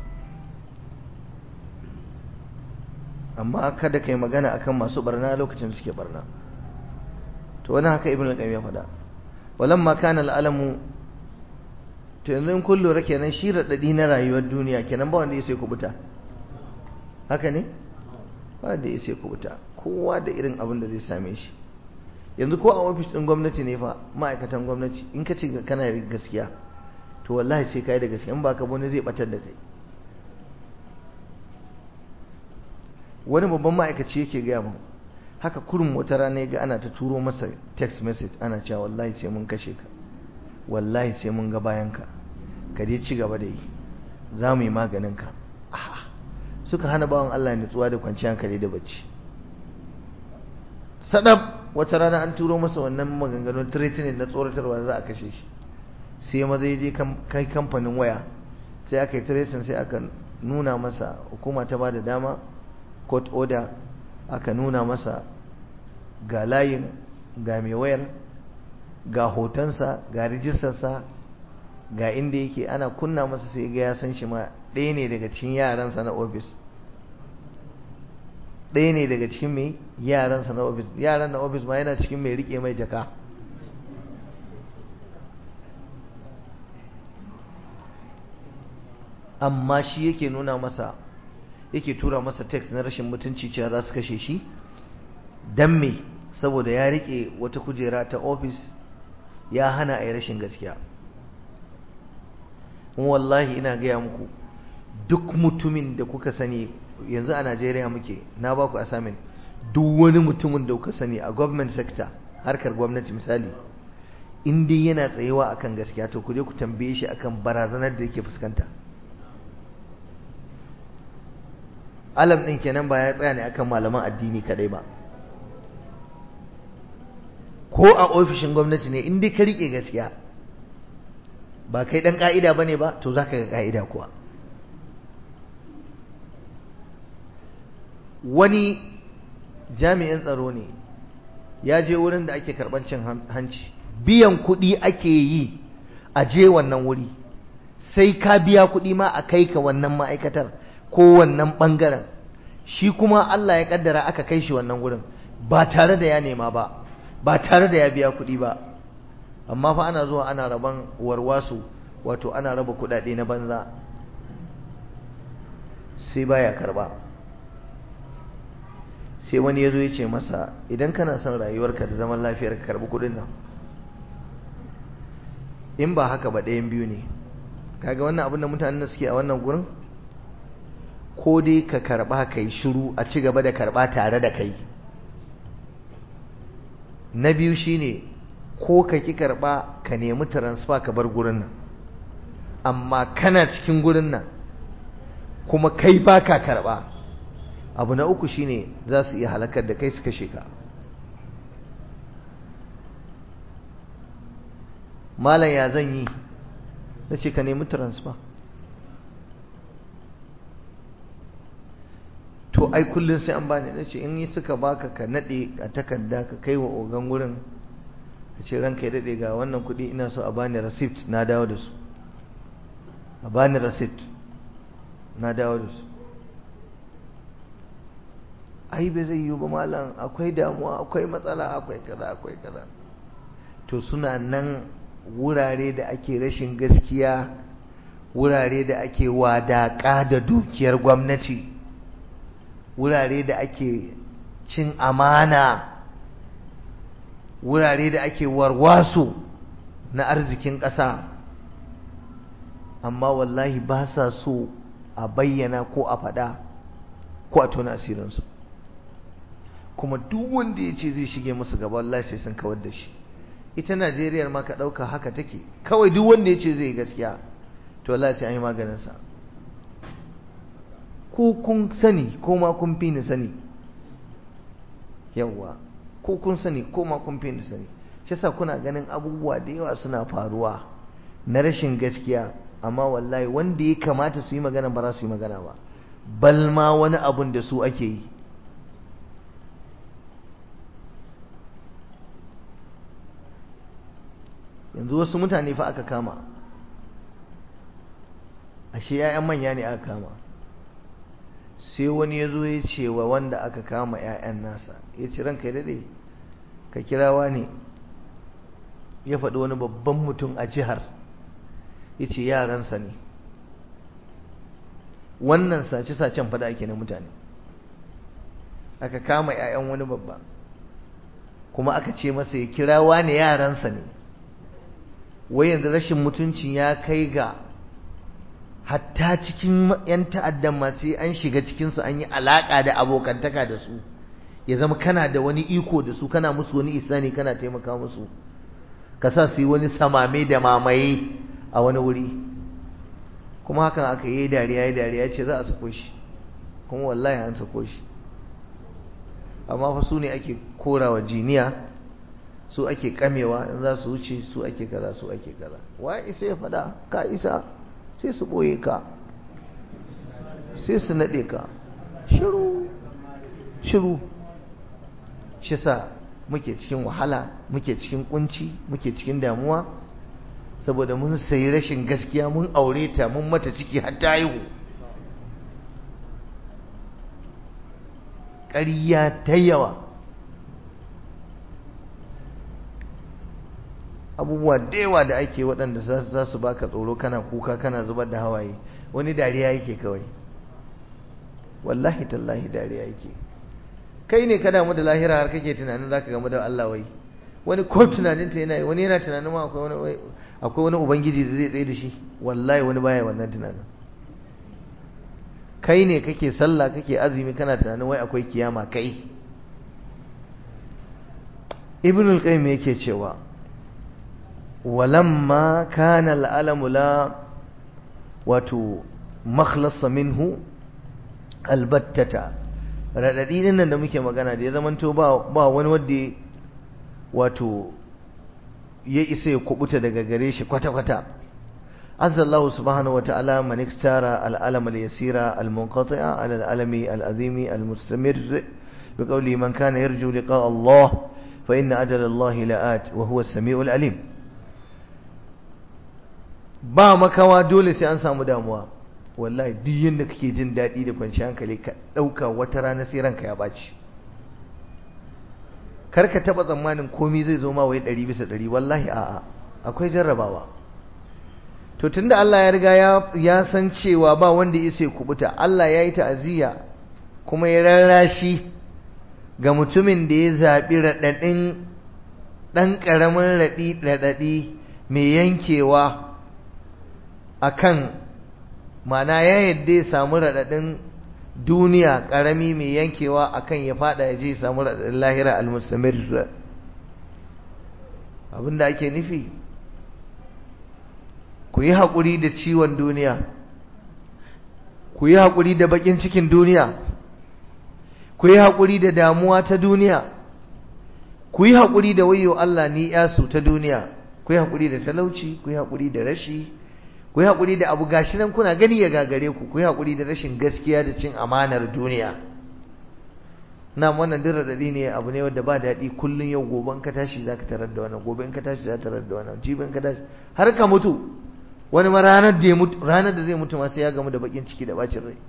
Amma kada ka yi magana akan masu barna lokacin suke barna. To wani haka Ibn al-Qayyim ya faɗa, walamma kana al'alamu to yanzu in kun lura kenan shi raɗaɗi na rayuwar duniya kenan ba wanda ya sai kubuta, haka ne? Ba wanda ya sai kubuta, kowa da irin abin da zai same shi. Yanzu ko a ofis ɗin gwamnati ne fa, ma'aikatan gwamnati in ka ce kana da gaskiya to wallahi sai ka yi da gaskiya, in ba ka wani zai ɓatar da kai. Wani babban ma'aikaci yake gaya mu haka kurum wata rana ga ana ta turo masa text message ana cewa wallahi sai mun kashe ka, wallahi sai mun ga bayan ka ka je ci gaba da yi, za mu yi maganin ka. Suka hana bawan Allah nutsuwa da kwanciyar hankali da bacci. Sadab wata rana an turo masa wannan maganganun threatening na tsoratarwa za a kashe shi, sai maza ya je kai kamfanin waya, sai aka yi tracing, sai aka nuna masa, hukuma ta ba da dama, court order, aka nuna masa ga layin, ga mai wayar, ga hotonsa, ga rijistarsa, ga inda yake. Ana kunna masa sai ga ya san shi ma ɗaya ne daga cikin yaransa na ofis, ɗaya ne daga cikin mai yaransa na ofis. Yaran na ofis ma yana cikin mai rike mai jaka. Amma shi yake nuna masa, yake tura masa text na rashin mutunci cewa za su kashe shi. Dan me? Saboda ya rike wata kujera ta ofis, ya hana a yi rashin gaskiya. Wallahi ina gaya muku, duk mutumin da kuka sani yanzu a Najeriya muke, na ba ku assignment, duk wani mutumin da kuka sani a government sector, harkar gwamnati misali, in dai yana tsayewa akan gaskiya to ku je ku tambaye shi akan barazanar da yake fuskanta. Alam din kenan ba ya tsaya ne akan malaman addini kadai ba, ko a ofishin gwamnati ne in dai ka rike gaskiya, ba kai dan ka'ida bane ba, to zaka ga ka'ida kuwa. Wani jami'in tsaro ne ya je wurin da ake karban cin hanci, biyan kuɗi ake yi a je wannan wuri, sai ka biya kuɗi ma a kai ka wannan ma'aikatar ko wannan ɓangaren. Shi kuma Allah ya kaddara aka kai shi wannan wurin ba tare da ya nema ba, ba tare da ya biya kuɗi ba, amma fa ana zuwa ana raban warwasu, wato ana raba kuɗaɗe na banza, sai baya karba. Sai wani ya zo ya ce masa, idan kana son rayuwarka da zaman lafiyar ka karbi kuɗin nan, in ba haka ba ɗayan biyu ne. Kaga wannan abin da mutanen suke a wannan gurin, ko dai ka karba kai shiru a ci gaba da karba tare da kai, na biyu shine ko ka ki karba ka nemi transfer ka bar gurin nan, amma kana cikin gurin nan kuma kai baka karba. Abu na uku shine za su iya halakar da kai su kashe ka. Malam ya zan yi? Na ce ka nemi transfer. To ai kullum sai an bani. Na ce in yi suka baka ka nade a takarda ka kai wa ogan wurin, ka ce ranka ya dade ga wannan kuɗi ina so a bani receipt na dawo da su, a bani receipt na dawo da su. Ai bai zai yi ba malam, akwai damuwa, akwai matsala, akwai kaza, akwai kaza. To suna nan wurare da ake rashin gaskiya, wurare da ake wadaƙa da dukiyar gwamnati, wurare da ake cin amana, wurare da ake warwaso na arzikin ƙasa, amma wallahi ba sa so a bayyana ko a faɗa ko a tona asirinsu. Kuma duk wanda ya ce zai shige musu gaba wallahi sai sun kawar da shi. Ita Najeriya ma ka ɗauka haka take, kawai duk wanda ya ce zai gaskiya to wallahi sai an yi maganinsa. Ko kun sani ko ma kun fi ni sani, yawwa, ko kun sani ko ma kun fi ni sani. Shi yasa kuna ganin abubuwa da yawa suna faruwa na rashin gaskiya, amma wallahi wanda ya kamata su yi magana ba za su yi magana ba, bal ma wani abun da su ake yi. Yanzu wasu mutane fa aka kama, ashe 'ya'yan manya ne aka kama, sai wani ya zo ya ce wa wanda aka kama 'ya'yan nasa, ya ce ranka ya daɗe ka kirawa ne ya faɗi wani babban mutum a jihar ya ce yaransa ne. wannan sace-sacen fada ake na mutane, aka kama 'ya'yan wani babba kuma aka ce masa ya kira wani yaransa ne. wai yanzu rashin mutuncin ya kai ga hatta cikin 'yan ta'addan masu an shiga cikinsu an yi alaƙa da abokantaka da su, ya zama kana da wani iko da su, kana musu wani isani, kana taimaka musu, ka sa su yi wani samame da mamaye a wani wuri. kuma hakan aka yi dariya yi dariya ce za a sako shi, kuma wallahi an sako shi. amma fa su ne ake korawa jiniya, su ake kamewa in za su wuce, su ake kaza su ake kaza. wa isa ya fada ka isa, sai su boye ka, sai su nade ka, shiru shiru. shi sa muke cikin wahala, muke cikin kunci, muke cikin damuwa, saboda mun sayi rashin gaskiya, mun aure ta, mun mata ciki har ta haihu. ƙarya ta yawa, abubuwa da yawa da ake waɗanda za su baka tsoro, kana kuka kana zubar da hawaye. wani dariya yake kawai, wallahi tallahi dariya yake. kai ne ka damu da lahira har kake tunanin zaka gamu da Allah. wai wani ko tunanin ta yana yi, wani yana tunanin ma akwai wani akwai wani ubangiji da zai tsaye da shi. wallahi wani baya wannan tunanin. kai ne kake sallah kake azumi kana tunanin wai akwai kiyama. kai ibn al-qayyim yake cewa walamma kana al-alamu la wato makhlasa minhu albattata. radadi din nan da muke magana da ya zamanto ba ba wani wanda wato ya isa ya kubuta daga gare shi kwata kwata. azzallahu subhanahu wa ta'ala man iktara al-alam al-yasira al-munqati'a ala al-alami al-azimi al-mustamir bi qawli man kana yarju liqa Allah fa inna ajala Allah la'at wa huwa as-sami'u al-alim. ba makawa dole sai an samu damuwa. wallahi duk yanda kake jin daɗi da kwanciyar hankali ka ɗauka wata rana sai ranka ya ɓaci. kar ka taɓa tsammanin komai zai zo ma wai ɗari bisa ɗari. wallahi a'a, akwai jarrabawa. to tunda Allah ya riga ya, ya san cewa ba wanda ya sai kubuta, Allah ya yi ta'aziyya kuma ya rarrashi ga mutumin da ya zaɓi raɗaɗin ɗan ƙaramin raɗi raɗaɗi mai yankewa akan, mana ya yadda ya samu raɗaɗin duniya ƙarami mai yankewa akan ya fada ya je samu raɗaɗin lahira al-mustamir. abinda ake nufi, ku yi haƙuri da ciwon duniya, ku yi haƙuri da baƙin cikin duniya, ku yi haƙuri da damuwa ta duniya, ku yi haƙuri da wayo Allah ni yasu ta duniya, ku yi haƙuri da talauci, ku yi haƙuri da rashi, ku yi haƙuri da abu gashi nan kuna gani ya gagare ku, ku yi haƙuri da rashin gaskiya da cin amanar duniya. na wannan din radadi ne, abu ne wanda ba daɗi. kullun yau gobe in ka tashi zaka tarar da wannan, gobe in ka tashi zaka tarar da wannan, jibi in ka tashi har ka mutu. wani ma ranar da ya mutu, ranar da zai mutu ma sai ya gamu da bakin ciki da bacin rai.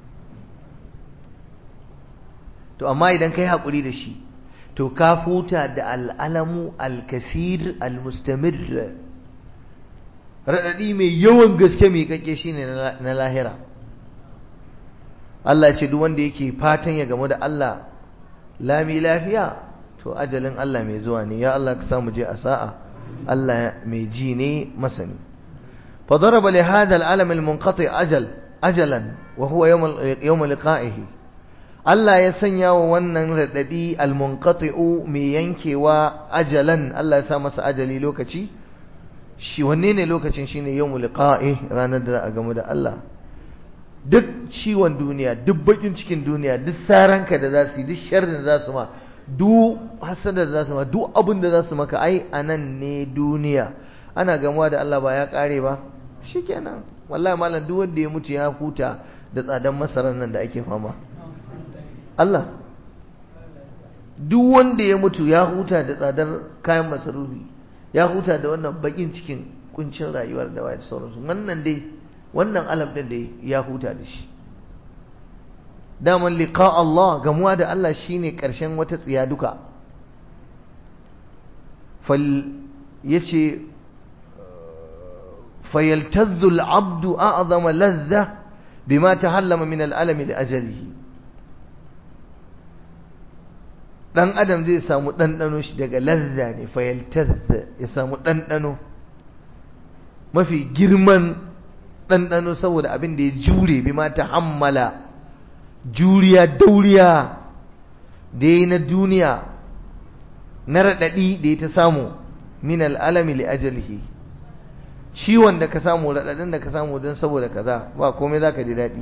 to amma idan kai haƙuri da shi, to ka futa da al'alamu al-kasir al-mustamir, raɗaɗi mai yawan gaske mai kake shine na lahira. Allah ce duk wanda yake fatan ya gamu da Allah lami lafiya, to ajalin Allah mai zuwa ne. ya Allah ka samu je a sa'a, Allah mai ji ne masani. fa daraba li hada al-alam al-munqati ajal ajalan wa huwa yawm yawm liqa'ihi. Allah ya sanya wa wannan radadi al-munqati'u mai yankewa ajalan, Allah ya sa masa ajali, lokaci. shi wanne ne lokacin? shine yawm liqa'ihi, ranar da a gamu da Allah. duk ciwon duniya, duk bakin cikin duniya, duk saranka da za su yi, duk sharrin da za su ma, duk hasada da za su ma, duk abin da za su maka, ai anan ne duniya. ana gamuwa da Allah ba ya kare ba, shikenan. wallahi malam duk wanda ya mutu ya huta da tsadan masarar nan da ake fama. Allah, duk wanda ya mutu ya huta da tsadar kayan masarufi, ya huta da wannan bakin cikin kuncin rayuwar da wayar sauransu. wannan dai wannan alam din da ya huta da shi. daman liqa Allah, gamuwa da Allah shine karshen wata tsiya duka. fal yace fayaltazzu al-abdu a'zama ladha bima tahallama min al-alami li ajalihi. dan adam zai samu dandano shi daga ladha ne, fayaltazza ya samu dandano mafi girman dandano saboda abin da ya jure bima tahammala, juriya dauriya da yi na duniya na raɗaɗi da ya ta samu min al'alami li ajalihi, ciwon da ka samu, raɗaɗin da ka samu don saboda kaza, ba komai za ka ji daɗi.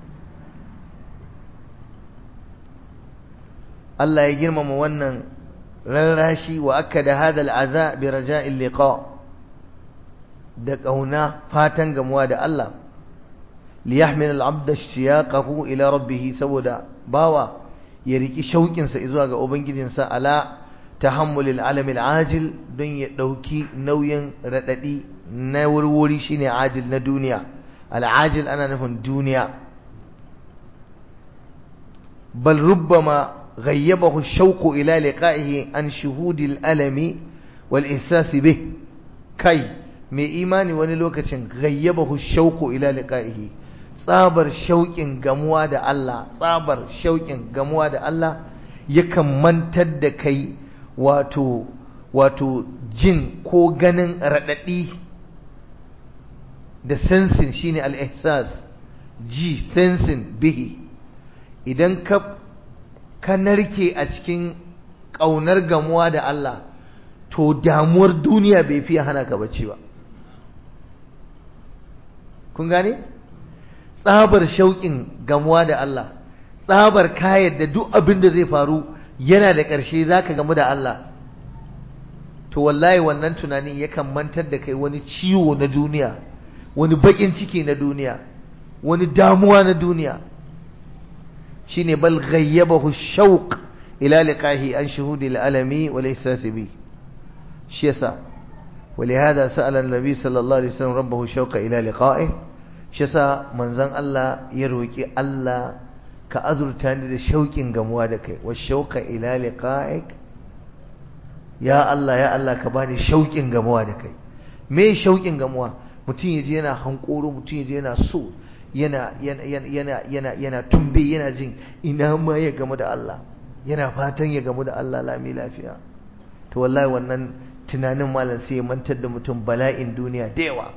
Allah ya girmama wannan rarrashi wa aka da hadal aza bi raja'il liqa, da ƙauna fatan gamuwa da Allah, li yahmil al-abd ishtiyaqahu ila rabbih, saboda bawa ya riki shauƙinsa zuwa ga ubangijinsa, ala tahammulil alamil ajil, don ya ɗauki nauyin raɗaɗi na wurwuri shine ajil na duniya. al'ajil ana nufin duniya. bal rubbama غيبه الشوق إلى لقائه عن شهود الألم والإحساس به. كي mai imani wani lokacin gayyabahu shauqu ila liqa'ihi, tsabar shauƙin gamuwa da Allah, tsabar shauƙin gamuwa da Allah yakan mantar da kai wato wato jin ko ganin radadi da sensin shine al-ihsas, ji sensin bihi. idan ka ka narke a cikin ƙaunar gamuwa da Allah, to damuwar duniya bai fiye hana ka bacci ba. kun gane? tsabar shauƙin gamuwa da Allah, tsabar kayan da duk abin da zai faru yana da ƙarshe za ka gamu da Allah, to wallahi wannan tunanin yakan mantar da kai wani ciwo na duniya, wani baƙin ciki na duniya, wani damuwa na duniya. shine bal ghayyabahu shauq ila liqahi an shuhudi al-alami wal ihsas bi. shi yasa ولهذا سأل النبي صلى الله عليه وسلم ربه شوق إلى لقائه. shi yasa manzon Allah ya roki Allah ka azurta ni da shauƙin gamuwa da kai, wa shauqa ila liqa'ik, ya Allah ya Allah ka bani shauƙin gamuwa da kai. me shauƙin gamuwa? mutum yaje yana hankoro, mutum yaje yana so, yana yana yana yana yana tumbe, yana jin ina ma ya gamu da Allah, yana fatan ya gamu da Allah lami lafiya. to wallahi wannan tunanin malam sai ya mantar da mutum bala'in duniya da yawa.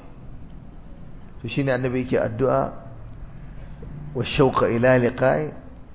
to shine annabi yake addu'a wa shauqa ila liqa'i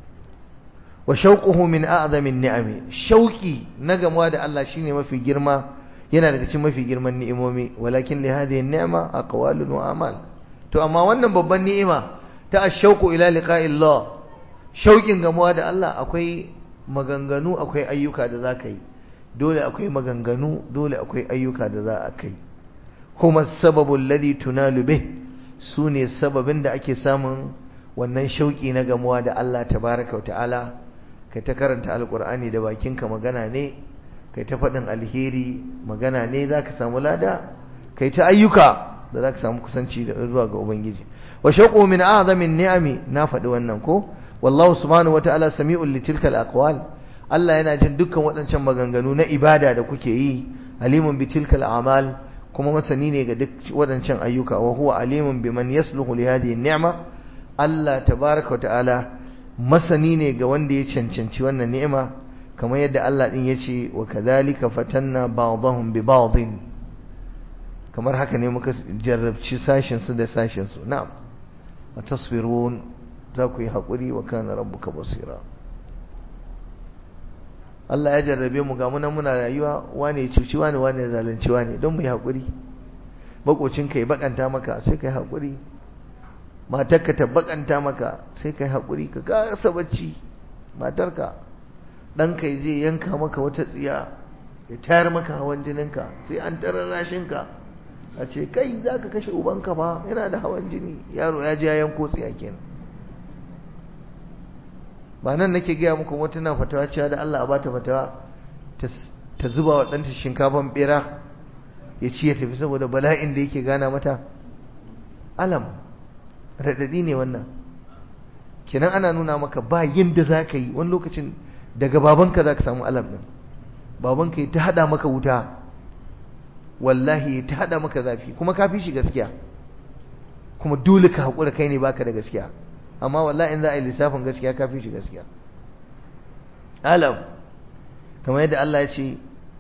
wa shauquhu min a'zami ni'ami. shauqi na gamuwa da Allah shine mafi girma, yana daga cikin mafi girman ni'imomi. walakin li hadhihi an-ni'ma aqwalun wa amal. to amma wannan babban ni'ima ta ashauqu ila liqa'i Allah, shauqin gamuwa da Allah, akwai maganganu, akwai ayyuka da zaka yi. dole akwai maganganu, dole akwai ayyuka da za a kai. kuma sababu alladhi tunalu bih, sune sababin da ake samun wannan shauki na gamuwa da Allah tabaraka wa ta'ala. kai ta karanta alqur'ani da bakinka magana ne, kai ta faɗin alheri magana ne, zaka samu lada. kai ta ayyuka da zaka samu kusanci da zuwa ga ubangiji. wa shauqu min a'zami ni'ami, na faɗi wannan ko. wallahu subhanahu wa ta'ala sami'un li tilka al-aqwal, Allah yana jin dukkan waɗancan maganganu na ibada da kuke yi. alimun bi tilkal a'mal, kuma masani ne ga duk waɗancan ayyuka. wa huwa alimun biman yasluhu li hadhihi ni'ma, Allah tabaaraka wa ta'ala masani ne ga wanda ya cancanci wannan ni'ima, kamar yadda Allah din yace wa kadhalika fatanna ba'dahum bi ba'din, kamar haka ne muka jarrabci sashin su da sashin su. na'am, wa tasbirun, za ku yi hakuri, wa kana rabbuka basira. Allah ya jarrabe mu ga muna muna rayuwa, wane cuci wane, wane zalunci wane, don mu yi haƙuri. makocinka ya bakanta maka sai kai haƙuri, matarka ta bakanta maka sai kai haƙuri, ka kasa bacci. matarka, ɗanka ya je yanka maka wata tsiya, ya tayar maka hawan jininka, sai an tarar rashinka a ce kai za ka kashe ubanka ba, yana da hawan jini. yaro ya je ya yanko tsiya kenan. ba nan nake gaya muku wata na fatawa cewa da Allah a bata fatawa ta zuba wa ɗanta shinkafan bera ya ci ya tafi, saboda bala'in da yake gana mata. alam raɗaɗi ne wannan. kenan ana nuna maka ba yinda za ka yi. wani lokacin daga babanka za ka samu alam ɗin. babanka ya ta haɗa maka wuta wallahi ta hada maka zafi kuma ka fi shi gaskiya kuma dole ka haƙura kai ne baka da gaskiya amma wallahi in za a yi lissafin gaskiya ka fi shi gaskiya alam kamar yadda Allah ya ce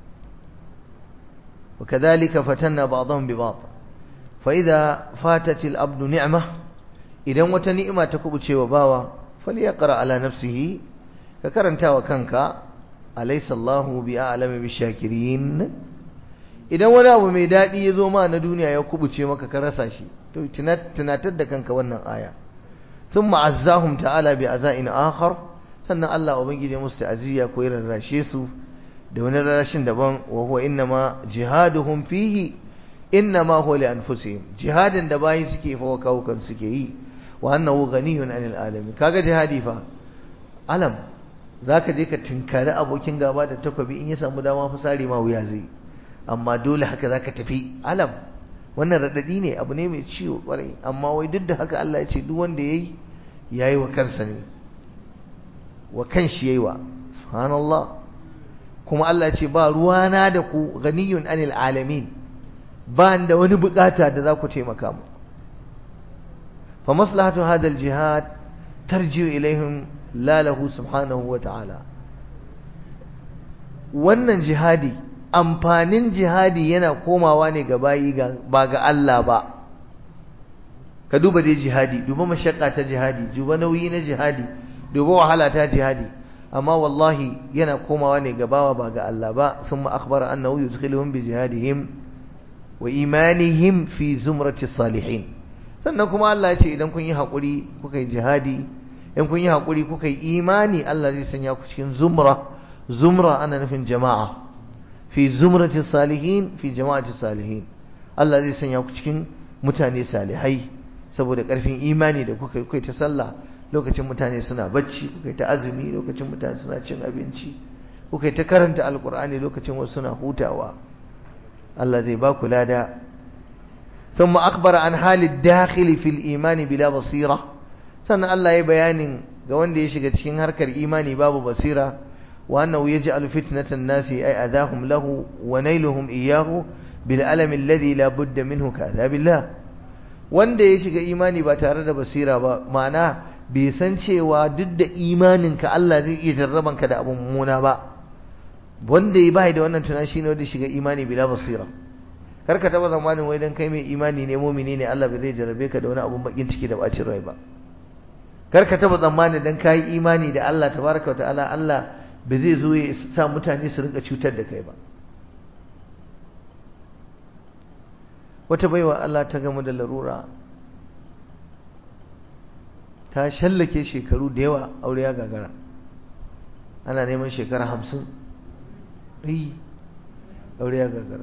wa kadhalika fatanna ba'dahum bi ba'd fa idza fatat al-abdu ni'mah idan wata ni'ima ta kubuce wa bawa falyaqra ala nafsihi ka karanta wa kanka alaysa Allahu bi a'lami bishakirin idan wani abu mai dadi ya zo ma na duniya ya kubuce maka ka rasa shi to tunatar da kanka wannan aya thumma azzahum ta'ala bi azain akhar sannan Allah ubangiji musu ta'aziyya ko irin rashe su da wani rashin daban wa huwa inma jihaduhum fihi inma huwa li anfusihim jihadin da bayi suke fa kawukan suke yi wa annahu ghaniyun 'anil alamin kaga jihadi fa alam zaka je ka tinkari abokin gaba da takobi in ya samu dama fa sare ma wuya zai amma dole haka zaka tafi alam wannan radadi ne abu ne mai ciwo kwarai amma wai duk da haka Allah ya ce duk wanda yayi yayi wa kansa ne wa kanshi yayi wa subhanallah kuma Allah ya ce ba ruwana da ku ghaniyun 'anil alamin ba da wani bukata da za ku taimaka mu fa maslahatu hadha al-jihad tarji'u ilaihim la lahu subhanahu wa ta'ala wannan jihadi amfanin jihadi yana komawa ne ga bayi ba ga Allah ba ka duba dai jihadi duba mashakka ta jihadi duba nauyi na jihadi duba wahala ta jihadi amma wallahi yana komawa ne ga bawa ba ga Allah ba thumma akhbara annahu yudkhiluhum bi jihadihim wa imanihim fi zumrati salihin sannan kuma Allah ya ce idan kun yi hakuri kuka yi jihadi in kun yi hakuri kuka yi imani Allah zai sanya ku cikin zumra zumra ana nufin jama'a fi zumrati salihin fi jama'ati salihin Allah zai sanya ku cikin mutane salihai saboda karfin imani da kuka yi kuka ta sallah lokacin mutane suna bacci kuka yi ta azumi lokacin mutane suna cin abinci kuka yi ta karanta alqur'ani lokacin wasu suna hutawa Allah zai ba ku lada ثم أخبر عن حال الداخل في الإيمان بلا بصيرة sannan Allah ya bayanin ga wanda ya shiga cikin harkar imani babu basira wa annahu yaj'alu fitnatan nasi ay adahum lahu wa nailuhum iyyahu bil alam alladhi la budda minhu ka azabillah wanda ya shiga imani ba tare da basira ba ma'ana bai san cewa duk da imaninka Allah zai iya jarraban ka da abun mummuna ba wanda ya bai da wannan tunani shine wanda shiga imani bila basira karka taba zamanin wai dan kai mai imani ne mu'mini ne Allah bai zai jarrabe ka da wani abun bakin ciki da bacin rai ba karka taba zamanin dan kai imani da Allah tabaraka wa ta'ala Allah bai zai zo ya sa mutane su rinka cutar da kai ba wata baiwa Allah ta gamu da larura ta shallake shekaru da yawa aure ya gagara ana neman shekara hamsin ɗai aure ya gagara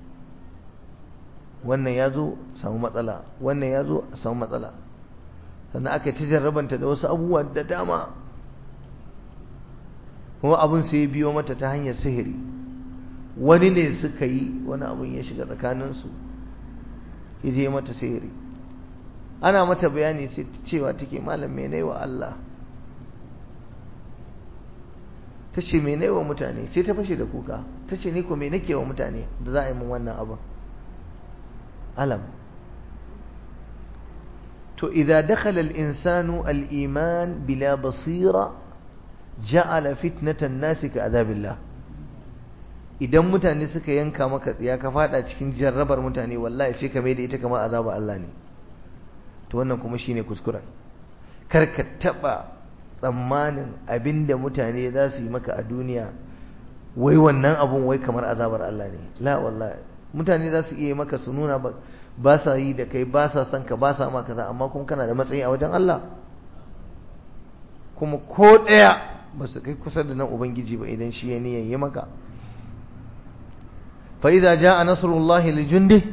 wannan ya zo samu matsala wannan ya zo a samu matsala sannan aka ta jarrabanta da wasu abubuwa da dama kuma abin sai biyo mata ta hanyar sihiri wani ne suka yi wani abin ya shiga tsakaninsu ya je mata sihiri ana mata bayani sai cewa take malam me nayi wa Allah tace me nayi wa mutane sai ta fashe da kuka tace ni ko me nake wa mutane da za a yi min wannan abin alam to idza dakhala al-insanu al-iman bila basira ja'ala fitnatan nasi ka azabillah idan mutane suka yanka maka tsiya ka fada cikin jarrabar mutane wallahi sai ka mai da ita kamar azaba Allah ne to wannan kuma shine kuskuren kar ka taba tsammanin abinda mutane za su yi maka a duniya wai wannan abun wai kamar azabar Allah ne la wallahi mutane za su iya maka su nuna ba sa yi da kai ba sa son ka ba sa ma kaza amma kuma kana da matsayi a wajen Allah kuma ko daya ba su kai kusa da nan ubangiji ba idan shi ya niyan yi maka fa idza jaa nasrullahi lijundi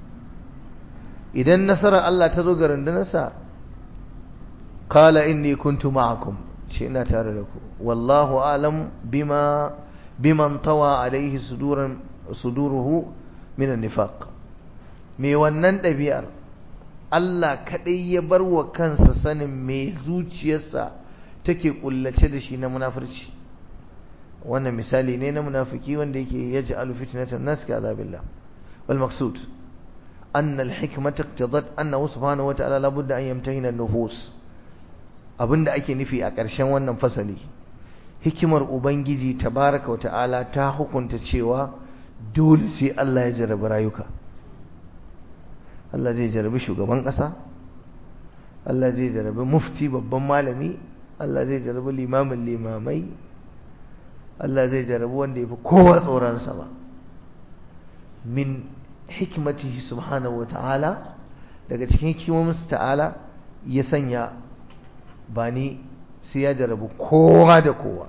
idan nasarar Allah ta zo ga rundunarsa qala inni kuntu ma'akum shi ina tare da ku wallahu a'lam bima biman tawa alaihi suduran suduruhu min an-nifaq me wannan dabi'ar Allah kadai ya bar wa kansa sanin me zuciyarsa take kullace da shi na munafurci wannan misali ne na munafiki wanda yake yaj'alu fitnatan nas ka azabillah والمقصود أن الحكمة اقتضت أنه سبحانه وتعالى لابد أن يمتهن النفوس abinda ake nufi a ƙarshen wannan fasali hikimar ubangiji tabaraka wa ta'ala ta hukunta cewa dole sai Allah ya jarabi rayuka Allah zai jarabi shugaban ƙasa Allah zai jarabi mufti babban malami Allah zai jarabi limamin limamai Allah zai jarabi wanda ya fi kowa tsoronsa ba min hikmatihi subhanahu wa ta'ala daga cikin hikimominsa ta'ala ya sanya ba ni sai ya jarabi kowa da kowa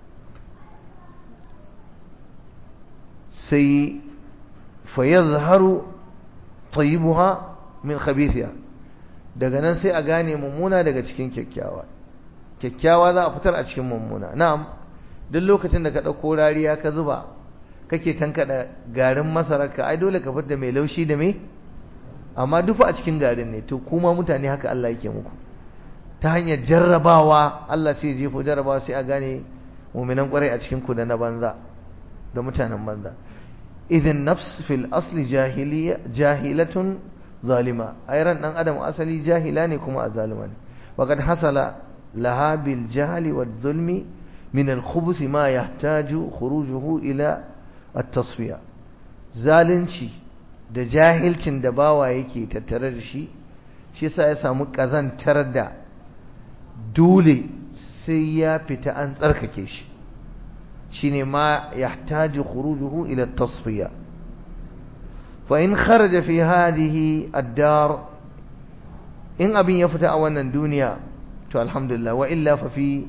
sai fa yazharu tayyibuha min khabithiha daga nan sai a gane mummuna daga cikin kyakkyawa kyakkyawa za a fitar a cikin mummuna na'am duk lokacin da ka dauko rariya ka zuba kake tankada garin masararka ai dole ka fitar mai laushi da me amma dufa a cikin garin ne to kuma mutane haka Allah yake muku ta hanyar jarrabawa Allah sai ya jefo jarrabawa sai a gane mu'minan kwarai a cikin ku da na banza da mutanen banza idan nafs fil asli jahiliya jahilatun zalima ayran dan adam asali jahila ne kuma azalima ne waqad hasala laha bil jahli wad zulmi min al khubus ma yahtaju khurujuhu ila at tasfiya zalunci da jahilcin da bawa yake tattare da shi shi yasa ya samu kazantar da dole sai ya fita an tsarkake shi shine ma yahtaju khurujuhu ila at-tasfiya fa in kharaja fi hadhihi ad-dar in abin ya fita a wannan duniya to alhamdulillah wa illa fa fi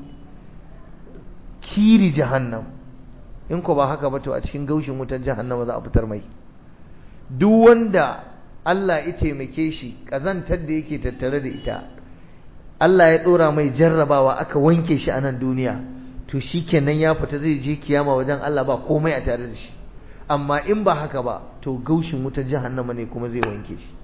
kiri jahannam in ko ba haka ba to a cikin gaushin wutar jahannama za a fitar mai duk wanda Allah ya taimake shi kazantar da yake tattare da ita Allah ya dora mai jarrabawa aka wanke shi a nan duniya to shikenan ya fita zai je kiyama wajen Allah ba komai a tare da shi amma in ba haka ba to gaushin wutar jahannama ne kuma zai wanke shi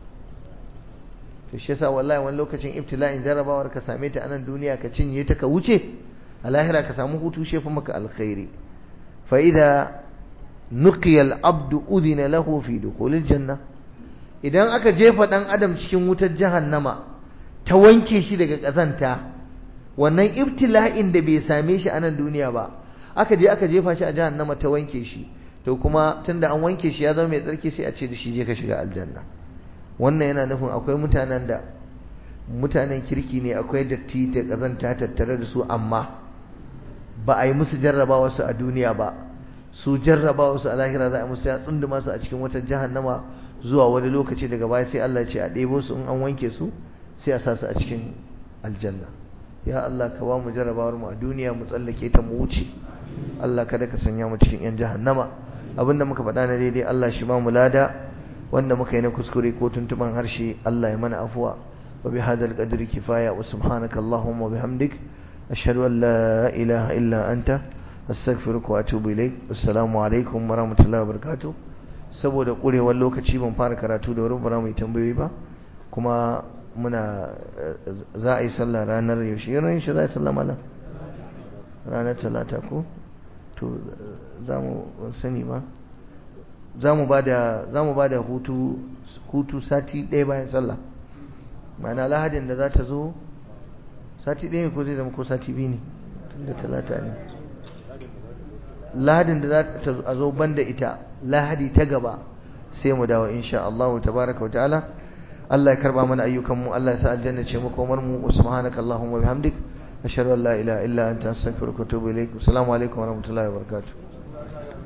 to shi yasa wallahi wani lokacin ibtila'in jarrabawar ka same ta a nan duniya ka cinye ta ka wuce a lahira ka samu hutu shefa maka alkhairi fa idza nuqiya al-abdu udhina lahu fi dukhulil janna idan aka jefa dan adam cikin wutar jahannama ta wanke shi daga kazanta wannan ibtila'in da bai same shi a nan duniya ba aka je aka jefa shi a jahannama ta wanke shi to kuma tunda an wanke shi ya zama mai tsarki sai a ce da shi je ka shiga aljanna wannan yana nufin akwai mutanen da mutanen kirki ne akwai datti da kazanta tattare da su amma ba a yi musu jarrabawa su a duniya ba su jarrabawa su a lahira za a musu ya tsunduma su a cikin wata jahannama zuwa wani lokaci daga baya sai Allah ya ce a ɗebo su in an wanke su sai a sa su a cikin aljanna ya Allah ka ba mu jarrabawar mu a duniya mu tsallake ta mu wuce Allah kada ka sanya mu cikin yan jahannama abinda muka faɗa na daidai Allah shi ba mu lada wanda muka yi na kuskure ko tuntuban harshe Allah ya mana afuwa wa bi hadal qadri kifaya wa subhanaka allahumma wa bihamdik ashhadu an la ilaha illa anta astaghfiruka wa atubu ilaik assalamu alaikum wa rahmatullahi wa barakatuh saboda kurewar lokaci ban fara karatu da wurin bara mai tambayoyi ba kuma muna za a yi sallah ranar yaushe ranar yaushe za a yi sallah malam ranar talata ko to za mu sani ba za mu ba da hutu hutu sati ɗaya bayan sallah ma'ana lahadin da za ta zo sati ɗaya ne ko zai zama ko sati biyu ne tun da talata ne lahadin da za ta zo banda ita lahadi ta gaba sai mu dawo insha Allah tabaraka wa ta'ala Allah ya karba mana ayyukanmu Allah ya sa aljanna ce makomar mu subhanaka allahumma wa bihamdik ashhadu an la ilaha illa anta astaghfiruka wa atubu ilaik assalamu alaikum wa rahmatullahi wa barakatuh